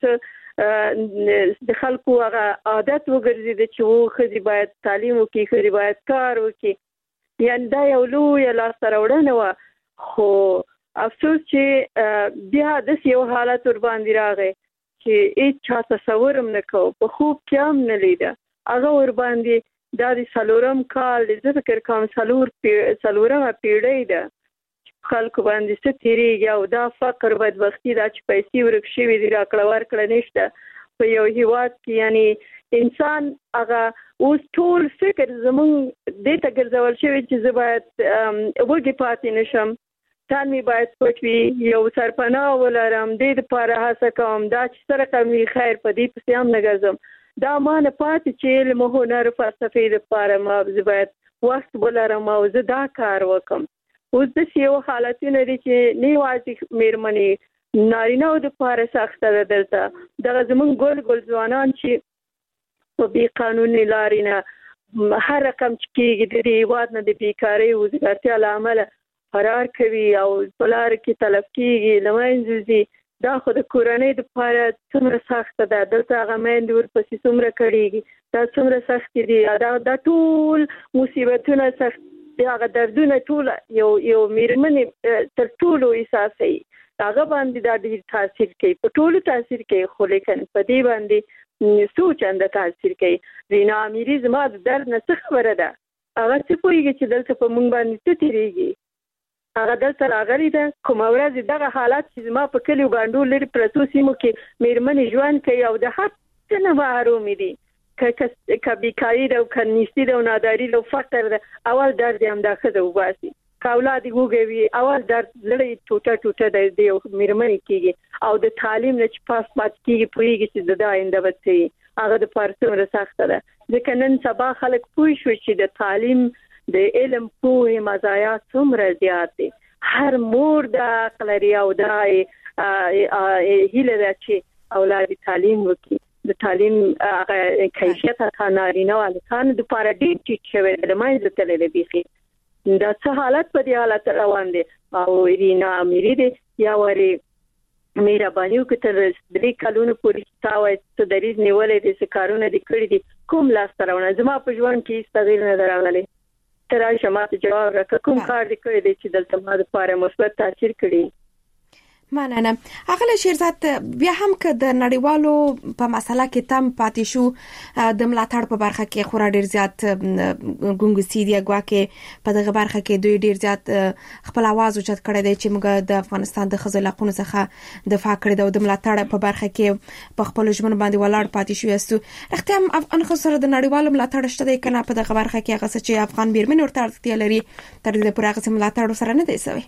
څه د خلکو هغه عادت وګرځید چې وو خځې باید تعلیم وکړي خځې باید کار وکړي یعنی دا یو لوی لاسته راوړنه وه خو افسوس چې بیا داسې یو حالت ور باندې راغی چې هیڅ چا تصور هم نه کوو په خوب کې هم نه لیده هغه ور باندې دا د څلورم کال زه فکر کوم څلور څلورمه پیړۍ ده خلکو باندې څه تیریږي او دا فقر بدبختي دا چې پیسې ورک شوي دي راکړه ورکړه نشته په یو هیواد کې یعنی انسان هغه اوس ټول فکر زمونږ دې ته ګرځول شوی چې زه باید وږې پاتې نشم تن مې باید پټ وي یو سرپناه ولرم دې دپاره هڅه کوم دا چې څه رقم وي خیر په دې پسې هم نه ګرځم دا ما نه پاتې چې علم او هنر فلسفې لپاره ما زه باید وخت ولرم او زه دا کار وکم اوس داسې یو حالتونه دي چې نه یوازې مېرمنې نارینهو دپاره سخته ده دلته دغه زموږ ګل ګل ځوانان چې په بې قانوني لارې نه هر رقم چې کېږي د دې هېواد نه د بېکارۍ وزګارتیا له امله فرار کوي او په لاره کې تلف کېږي له منځه ځي دا خو د کورنۍ دپاره څومره سخته ده دلته هغه میندې ورپسې څومره کړېږي دا څومره سختې دي دا دا ټول مصیبتونه سخت دي هغه دردونه ټول یو یو مېرمنې تر ټولو احساسوي هغه باندې دا ډېر تاثیر کوي په ټولو تاثیر کوي خو لیکن په دې باندې څو چنده تاثیر کوي رینا امیري زما د درد نه څه خبره ده هغه څه پوهېږي چې دلته په موږ باندې څه تېرېږي هغه دلته راغلی ده کومه ورځ دغه حالات چې زما په کلیو بانډو لرې پرتو سیمو کې مېرمنې ژوند کوي او د هر څه نه محرومې دي که بیکاري ده او که نیستي ده او ناداري ده او فقر ده اول درد یې همدا ښځه وباسي که اولاد یې وږی وي اول درد زړه یې ټوټه ټوټه د یو مېرمنې کېږي او د تعلیم نه چې پاس پاتې کېږي پوهېږي چې د ده آینده به څه وي هغه دپاره څومره سخته ده ځکه نن سبا خلک پوه شوي چې د تعلیم د علم پوهې مزایا څومره زیات دي هر مور د عقل لري او دا هیله ده چې اولاد تعلیم وکړي د تعلیم کیفیت تا نارینه او هلکانو دپاره ډېر ټیټ شوی دی له منځه تللی بیخي دا څه حالت په دې حالت روان دی او رینا امیري دی یا ورې مهرباني وکړه تر درې کلونو پورې تا وایي څه دریځ نیولی دی څه کارونه دې کړي دي کوم لاسته راوړنه زما په ژوند کې هېڅ تغییر نه دی راغلی ته راشه ما ته جواب راکړه کوم کار دې کړی دی چې دلته ما دپاره مثبت تاثیر کړي
مننه اغله شیرزاد بیا هم که د نړیوالو په مسله کې تم پاتې شو د ملاتړ په برخه کې خورا ډیر زیات ګونګسي دی غواکه په دغه برخه کې دوی ډیر زیات خپل आवाज اوچت کړی دی چې موږ د افغانستان د خزل حقوقو څخه دفاع کړی دی د ملاتړ په برخه کې په خپل ژوند باندې ولاړ پاتې شو یاستو اختیام افغان خسر د نړیوالو ملاتړ شته دی کنه په دغه برخه کې هغه چې افغان بیرمن ورته اړتیا لري تر دې پورې هغه ملاتړ سره نه دی سوی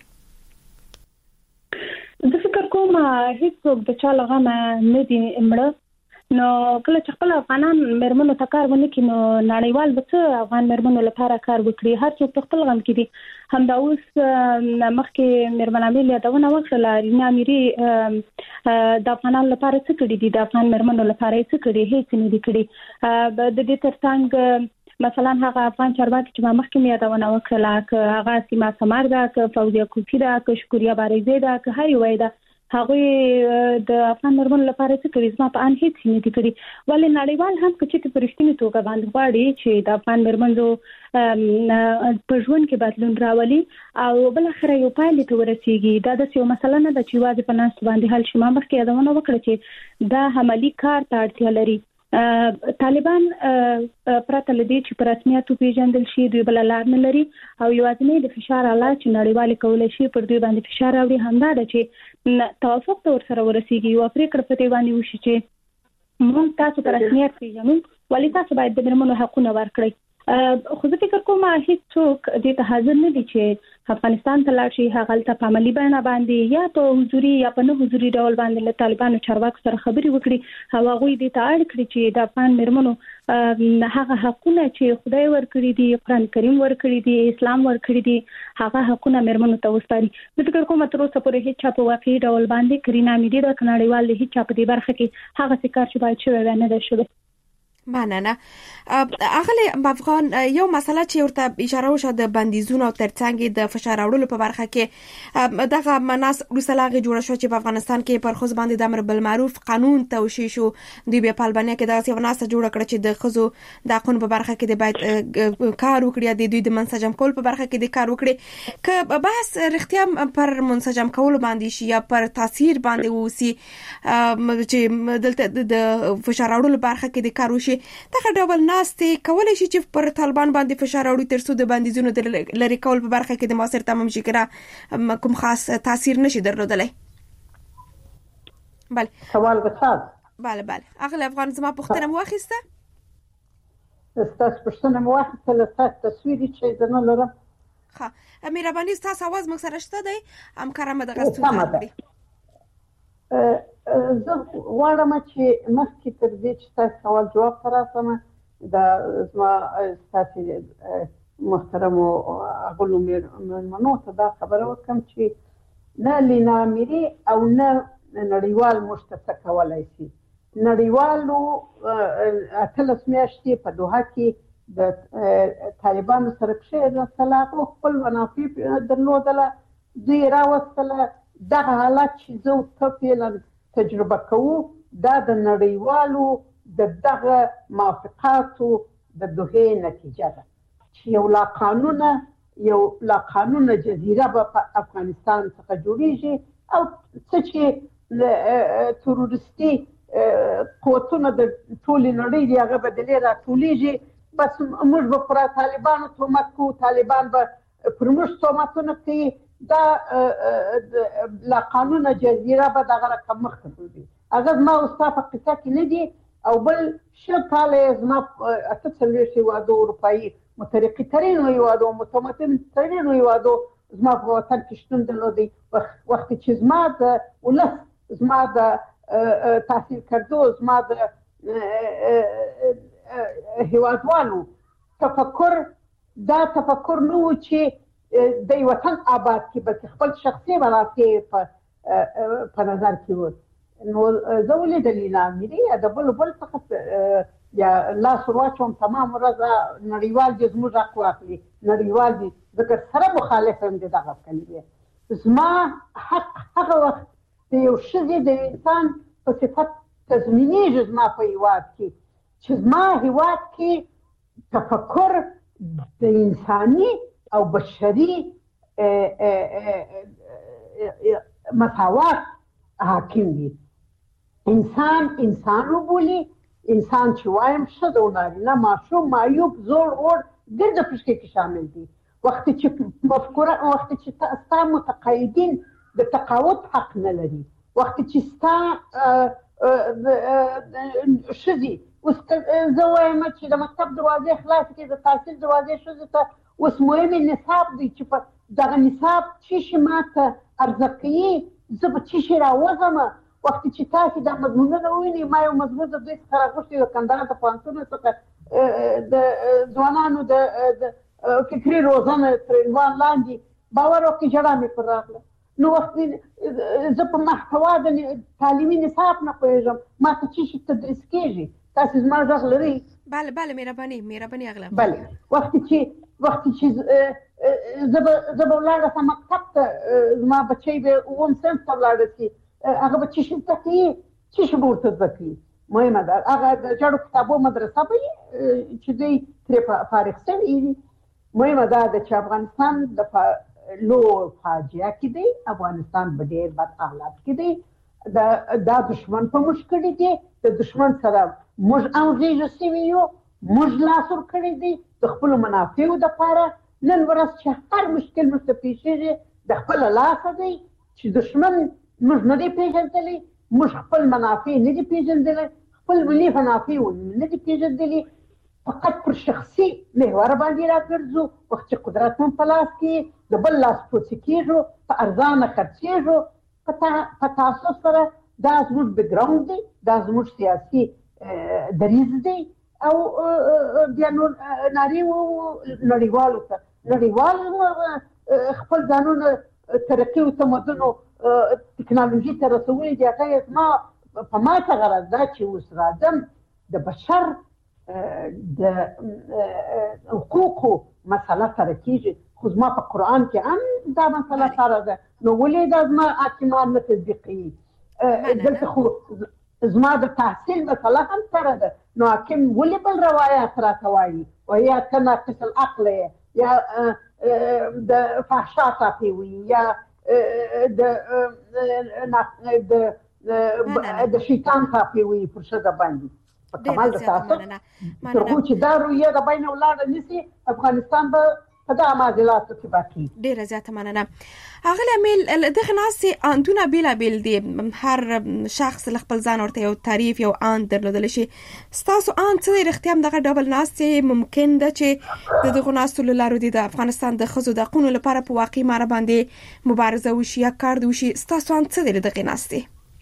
زه فکر کوم هیڅوک د چا لغمه نه دي مړه نو کله چې خپل افغانان مېرمنو ته کار ونه کړي نو نړیوال به څه افغان مېرمنو لپاره کار وکړي هر څوک په خپل غم کې دي همدا اوس مخکې مېرمن امیل یادونه وکړه رینا امیري د افغانانو لپاره څه کړي دي د افغان مېرمنو لپاره څه کړي هیڅ نه دي کړي د دې ترڅنګ مثلا هغه افغان چارواکي چې ما مخکې یادونه وکړه که هغه سیما سمار ده که فوزیه کوفی ده که شکوریا بارزی ده که هر یو ده هغه د افغان مېرمنو لپاره څه کوي زما په ان هیڅ نه دي کړي ولې نړیوال هم که چې په رښتینې توګه باندې غواړي چې د افغان مېرمنو په ژوند کې بدلون راولي او بل اخر یو پایلې ته ورسیږي دا د یو مسله نه د چې واځي په ناس باندې حل شي ما مخکې یادونه وکړه چې دا عملی کار ته اړتیا لري طالبان پرته لدی چې په رسمیت پیژندل شي دوی بل لار نه لري او یوازینی د فشار اله چې نړیوال کولای شي پر دوی باندې فشار راوړي همدا ده چې توافق تور سره ورسیږي او پریکړه په دی باندې وشي چې موږ تاسو په رسمیت پیژنو ولې تاسو باید د مېرمنو حقوقونه ورکړئ خو زه فکر کوم هیڅ څوک دې ته حاضر نه دي چې افغانستان ته لاړ شي هغه ته په عملی بڼه باندې یا په حضوري یا په نه حضوري ډول باندې له طالبانو چارواکو سره خبري وکړي او هغه دې ته اړ کړی چې د افغان مرمنو هغه حقونه چې خدای ورکړي دي قرآن کریم ورکړي دي اسلام ورکړي دي هغه حقونه مرمنو ته وسپاري. د فکر کوم تر اوسه پورې هیڅ چا په واقعي ډول باندې کرینا میډیا د کاناډیوال هیڅ چا په دې برخه کې هغه څه چې باید شوی نه ده شوی.
مننه. اغلی افغان یو مسله چې ورته اشاره وشوه د بندیزونو ترڅنګ د فشار راوړلو په برخه کې دغه مناس رسلاغه جوړه شو چې په افغانستان کې پر خصوص باندې د امر بالمعروف قانون توشیح شو. دوی په پالبانیا کې دغه یو ناسه جوړه کړه چې د خزو د قانون په برخه کې د باید کار وکړي د دوی د منسجم کول په برخه کې د کار وکړي ک بحث رښتیا پر منسجم کول باندې شي یا پر تاثیر باندې وسی چې دلته د فشار راوړلو برخه کې د کار وشي دغه ډول ناستې کولای شي چې پر طالبان باندې فشار راوړي تر څو د بندیزونو د لری کول په برخه کې د موثر تمام شي کړه کوم خاص تاثیر نشي درلودلای. بله
سوال بخاد.
بله بله اغلی افغان زما پوښتنه مو واخیسته.
ستاسو پوښتنه مو واخیسته له تاسو تصویري چې زنه لرم.
ښه مهرباني ستاسو आवाज موږ سره شته دی همکارم دغه ستونزه لري.
زه غواړم چې مخکې تر دې چې تاسو سوال جواب ته راسم د زما ستاسو محترم اغلو مېرمنو ته دا خبره وکړم چې نه لینا میري او نه نړیوال موږ ته څه کولی شي. نړیوالو اتلس میاشتې په دوحه کې د طالبانو سره کښېنستل هغو خپل منافع درلودله دوی راوستله. دغه حالت چې زه ته فعلا تجربه کوو دا د نړیوالو د دغه موافقاتو د دوحې نتیجه ده چې یو لا قانونه یو لا قانونه جزیره به په افغانستان څخه جوړیږي او څه چې تروریستي قوتونه د ټولې نړۍ دي هغه به دلې راټولیږي بس موږ به پر طالبانو تهمت کوو طالبان به پر موږ تهمتونه کوي. دا لا قانونه جزیره به دغه رقم مخته دي هغه زما اوستا په قصه کې نه دي او بل شل کاله زما اته څلوېښت هېوادو اروپایي مترقي ترینو هېوادو متمدن ترینو هېوادو زما په وطن کې شتون درلودی. وخت چې زما د ولس زما د تحصیل کردو زما د هېوادوالو تفکر دا تفکر نه و چې د وطن آباد کې بلکې خپل شخصي منافع په نظر کې و. نو زه ولې د لینا میري یا د بل بل څخه یا لاس ورواچوم تمام ورځ نړیوال دې زموږ حق واخلي نړیوال دې ځکه سره مخالف هم دي دغه کلمې. زما حق هغه وخت د یو ښځې د انسان په صفت تضمینېږي زما په هېواد کې چې زما هېواد کې تفکر د انساني او بشري مساوات حاکم دي. انسان انسان وبولي انسان چې وایم ښځه او نارینه ماشوم معیوب زوړ وړ ګرده پشکې کې شامل دي. وخت چې مفکوره وخت چې ستا متقاعدین د تقاعد حق نه لري وخت چې ستا ښځې اوس زه وایم چې د مکتب دروازې خلاص کړي د تحصیل دروازې ښځې ته اوس مهم نصاب دی چې په دغه نصاب چې شي ماته ارزه کوي زه به چې شي راوځم. وخت چې تاسو د مضمونونه ووینئ ما یو مضمون د دوی څخه راغوښتی د کندهار د پوهنتون څخه د ځوانانو د فکري روزنه تر عنوان لاندې باور وکړئ ژړا مې پر راغله. نو وخت زه په محتوا د تعلیمي نصاب نه پوهېږم ماته چې شي تدریس کېږي. تاسو زما غږ لرئ؟
بله بله مهرباني مهرباني اغله.
بله وخت چې وخت چې زه به ولاړه سم مکتب ته زما بچی به اووم صنف ته ولاړه شي هغه به چې شي زده کوي چې شي به ورته زده کوي. مهمه ده هغه د جړو کتابو مدرسه به چې دوی ترې فارغ شوي دي. مهمه ده چې افغانستان د لو فاجعه کې دی افغانستان په ډېر بد حالات کې دی. دا دشمن په موږ کړي دي د دشمن سره موږ همغېږه شوي یو موږ لاس ورکړی دی د خپلو منافعو دپاره. نن ورځ چې هر مشکل موږ ته پیښېږي د خپله لاسه دی چې دشمن موږ نه دی پېژندلی موږ خپل منافع نه دي پېژندلی خپل ملي منافع نه دي پېژندلي فقط پر شخصي محور باندې راګرځو. وخت چې قدرت هم په لاس کې د بل لاس پوڅ کېږو په ارزانه خرڅېږو په تاسو سره دا زموږ بیکګراوند دی دا زموږ سیاسي دریځ دی او بیا نور ناري نړیوالو ته نړیوال خپل ځانونه ترقي او تمدن او ټکنالوژي ته رسولي دي هغه ما په ما ته غرض دا چې اوس راځم د بشر د حقوقو مسله سره کېږي خو زما په قرآن کې هم دا مسله سره ده نو ولې دا زما حاکمان نه تطبیق کوي دلته خو زما د تحصیل مسله هم سره ده نو حاکم ولې بل روایات راته وایي ویا ته ناقص العقل یا د فحشا تاپی وي یا د د شیطان تاپی وي پر ښځه باندې په کمال د تاسو تر خو چې دا رویه د بین ولاړه نشي افغانستان به په دغه معضلاتو کې باقي
ډېره زیاته مننه. اغلی امیل دغه ناستې اندونه بېلابېل دي هر شخص له خپل ځان ورته یو تعریف یو اند درلودلی شي ستاسو اند څه دی رښتیا هم دغه ډول ناستې ممکن ده چې د دغو ناستو له لارې د افغانستان د ښځو د حقونو لپاره په واقعي معنی باندې مبارزه وشي یا کار دې وشي ستاسو اند څه دی له دغې ناستې؟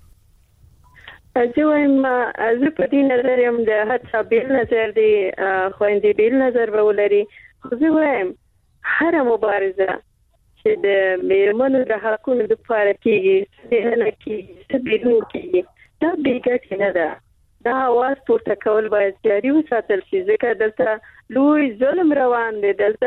زه وایم زه په دې نظر یم د هر چا بېل نظر دی خویندې بېل نظر به ولري خو زه وایم هر مبارزه چې د میرمنو د حقونو لپاره کېږي څه نه کېږي څه بیرون کېږي دا بې ګټې نه ده دا اواز پورته کول باید جاري وساتل شي ځکه دلته لوی ظلم روان دی دلته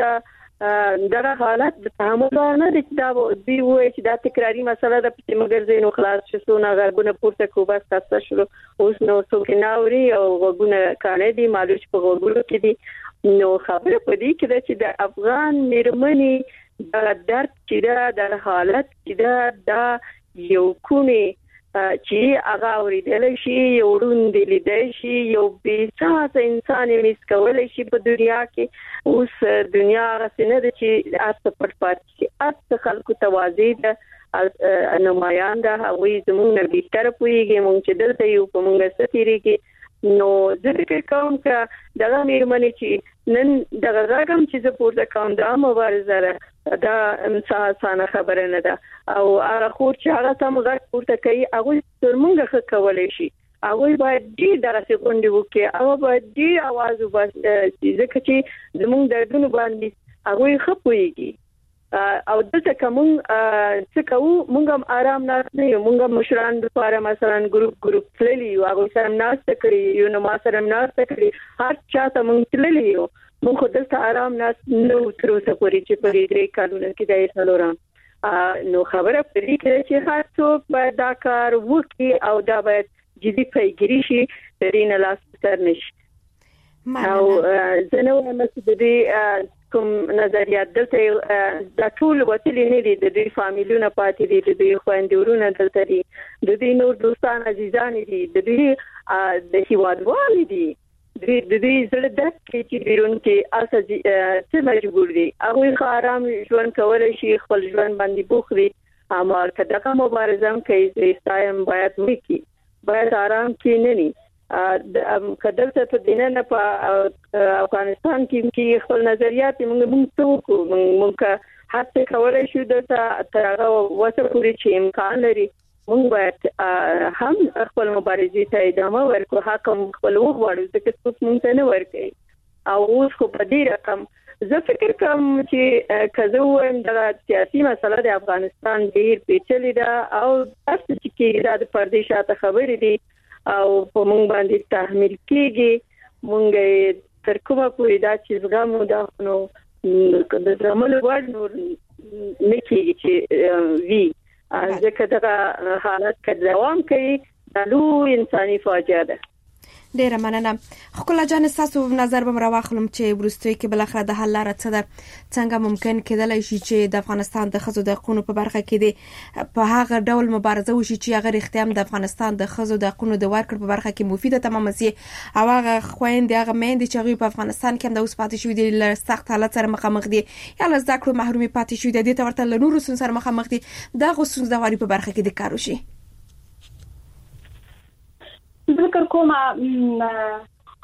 دغه حالت د تحمل وړ نه دی چې دا دوی وایي چې دا تکراري مسله ده پسې مګر ځینو خلاص شو څونه غږونه پورته کړو بس خسته شولو اوس نو څوک نه اوري او غوږونه کاڼه دي معلوم چې په غوږونو کې دي نو خبره په دې کې ده چې د افغان میرمنې دغه درد چې ده دغه حالت چې ده دا یو کومې چې هغه اورېدلی شي یو ړوند لیدی شي یو بېساسه انسان یې میس کولی شي په دنیا کې اوس دنیا هغسې نه ده چې هر څه پټ پاتې شي هر څه خلکو ته واضح ده نمایان ده هغوی زموږ نه بهتره پوهېږي موږ چې دلته یو په موږ څه تېرېږي نو زه فکر کوم که دغه میرمنې چې نن دغه غږ هم چې زه پورته کوم دا مبارزه ده دا اسانه خبره نه ده او هغه خور چې هغه سم غږ پورته کوي هغوی تر موږ ښه کولی شي هغوی باید ډېر دغسې غونډې وکړي هغه باید ډېر اواز وباسي ځکه چې زموږ دردونو باندې هغوی ښه پوهېږي او دلته که مونږ څه کوو مونږ هم آرام ناست نه یو مونږ هم مشران لپاره مثلا ګروپ ګروپ تللي یو هغوی سره هم ناسته کړې یو نو ما سره هم ناسته کړې هر چا ته مونږ تللي یو مونږ خو دلته آرام ناست نه وو تر اوسه پورې چې په دې درې کالونو کې دا یې څلورم نو خبره په دې کې چې هر څوک باید دا کار وکړي او دا باید جدي پیګیري شي د دې نه لاس سر نه شي او زه نه وایم چې د دې کوم نظریات دلته د ټول وتلی نه دي د دې فامیلونه پاتې دي د دې خويندې ورونه دلته دي د دې نور دوستان عزیزان دي د دې د هیوادوال دي د دې زړه د کې بیرون کې اساس څه مجبور دي هغه آرام ژوند کولای شي خپل ژوند باندې بوخري اما کله مبارزه کوي استایم باید وکي باید آرام کې نه ني کدل څه په دینه نه په افغانستان کې خپل نظریات موږ موږ څوک موږ هڅه کولای شو د تر هغه وسه پوری چې امکان لري موږ باید هم خپل مبارزې ته ادامه ورکړو حکم خپل وغواړو ځکه څوک موږ ته نه ورکړي او اوس خو په دې رقم زه فکر کوم چې کزه وایم د سیاسي مسله د افغانستان ډیر پیچلې ده او تاسو چې کې د پردیشاته خبرې دي او په مونږ باندې تحمیل کېږي مونږ تر کومه پورې دا چې زغمو دا نو د زغملو وړ نور نه کېږي چې وی ځکه دغه حالت که دوام کوي دا لوی انساني فاجعه ده.
ډیره مننه. خپل جان تاسو نظر به راوخلم چې ورستوي کې بل اخر د حل لاره څه ده څنګه ممکن کېدلای شي چې د افغانستان د ښځو د حقوقو په برخه کې دي په هغه ډول مبارزه وشي چې هغه اختیام د افغانستان د ښځو د حقوقو د ورکړ په برخه کې مفیده تمام شي او هغه خويندې هغه مېندې چې هغه په افغانستان کې هم د اوس پاتې شوې دي له سخت حالت سره مخامخ دي یا له زده کړو محرومي پاتې شوې دي د ورته له نورو سره مخامخ دي دا غوښتنه د واري په برخه کې د کار وشي.
ذکر کومه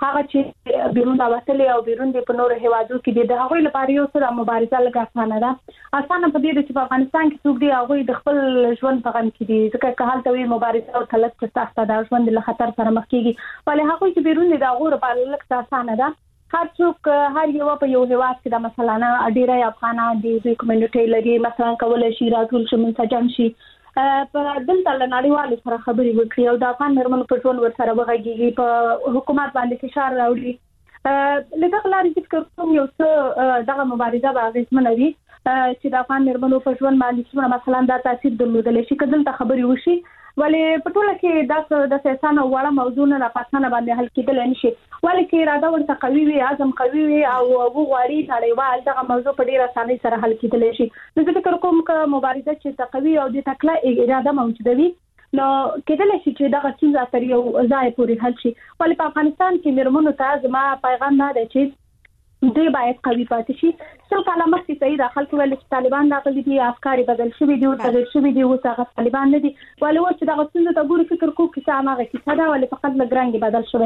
هغه چې بیرون راوتلي او بیرون د پنور هوادو کې د هغوی لپاره یو څه مبارزه لګا اسانه ده اسانه په دې چې په افغانستان کې څوک دی هغه د خپل ژوند په غم کې دي ځکه که حالت وي مبارزه او تلک څه سخته ده ژوند له خطر سره مخ کیږي ولې هغه چې بیرون دي دا غوړ په لک اسانه ده هر څوک هر یو په یو هواد کې د مثلا ډیره افغانان دي د کمیونټي لري مثلا کول شي راټول شي منسجم شي په دلته له نړیوالو سره خبرې وکړي او د افغان مرمنو په ژوند ورسره وغږیږي په حکومت باندې فشار راوړي لږه لارې فکر کوم یو څه دغه مبارزه به اغیزمنه وي چې د افغان مرمنو په ژوند باندې څومره مثلا دا تاثیر درلودلی شي که دلته خبرې وشي ولې په ټوله کې دا د سیاسانه وړه موضوع نه راپاتنه باندې حل کېدل نشي ولې کې اراده ورته قوي وي عزم قوي وي او وغواړي نړیوال دغه موضوع په ډیره اسانۍ سره حل کېدل شي نو زه فکر کوم چې مبارزه چې قوي او د تکله اراده موجوده وي نو کېدل شي چې دغه څنګه تر یو ځای پورې حل شي ولې په افغانستان کې مرمنو ته زما پیغام نه دی چې دوی باید قوي پاتې شي څو کاله مخکې صحیح د خلکو ویل چې طالبان راغلي دي افکار بدل شوي دي او تغیر شوي دي اوس هغه طالبان نه دي ولې اوس چې دغه څنګه ته ګوري فکر کوو چې هغه کیسه ده ولې فقط لګرانګي بدل شوی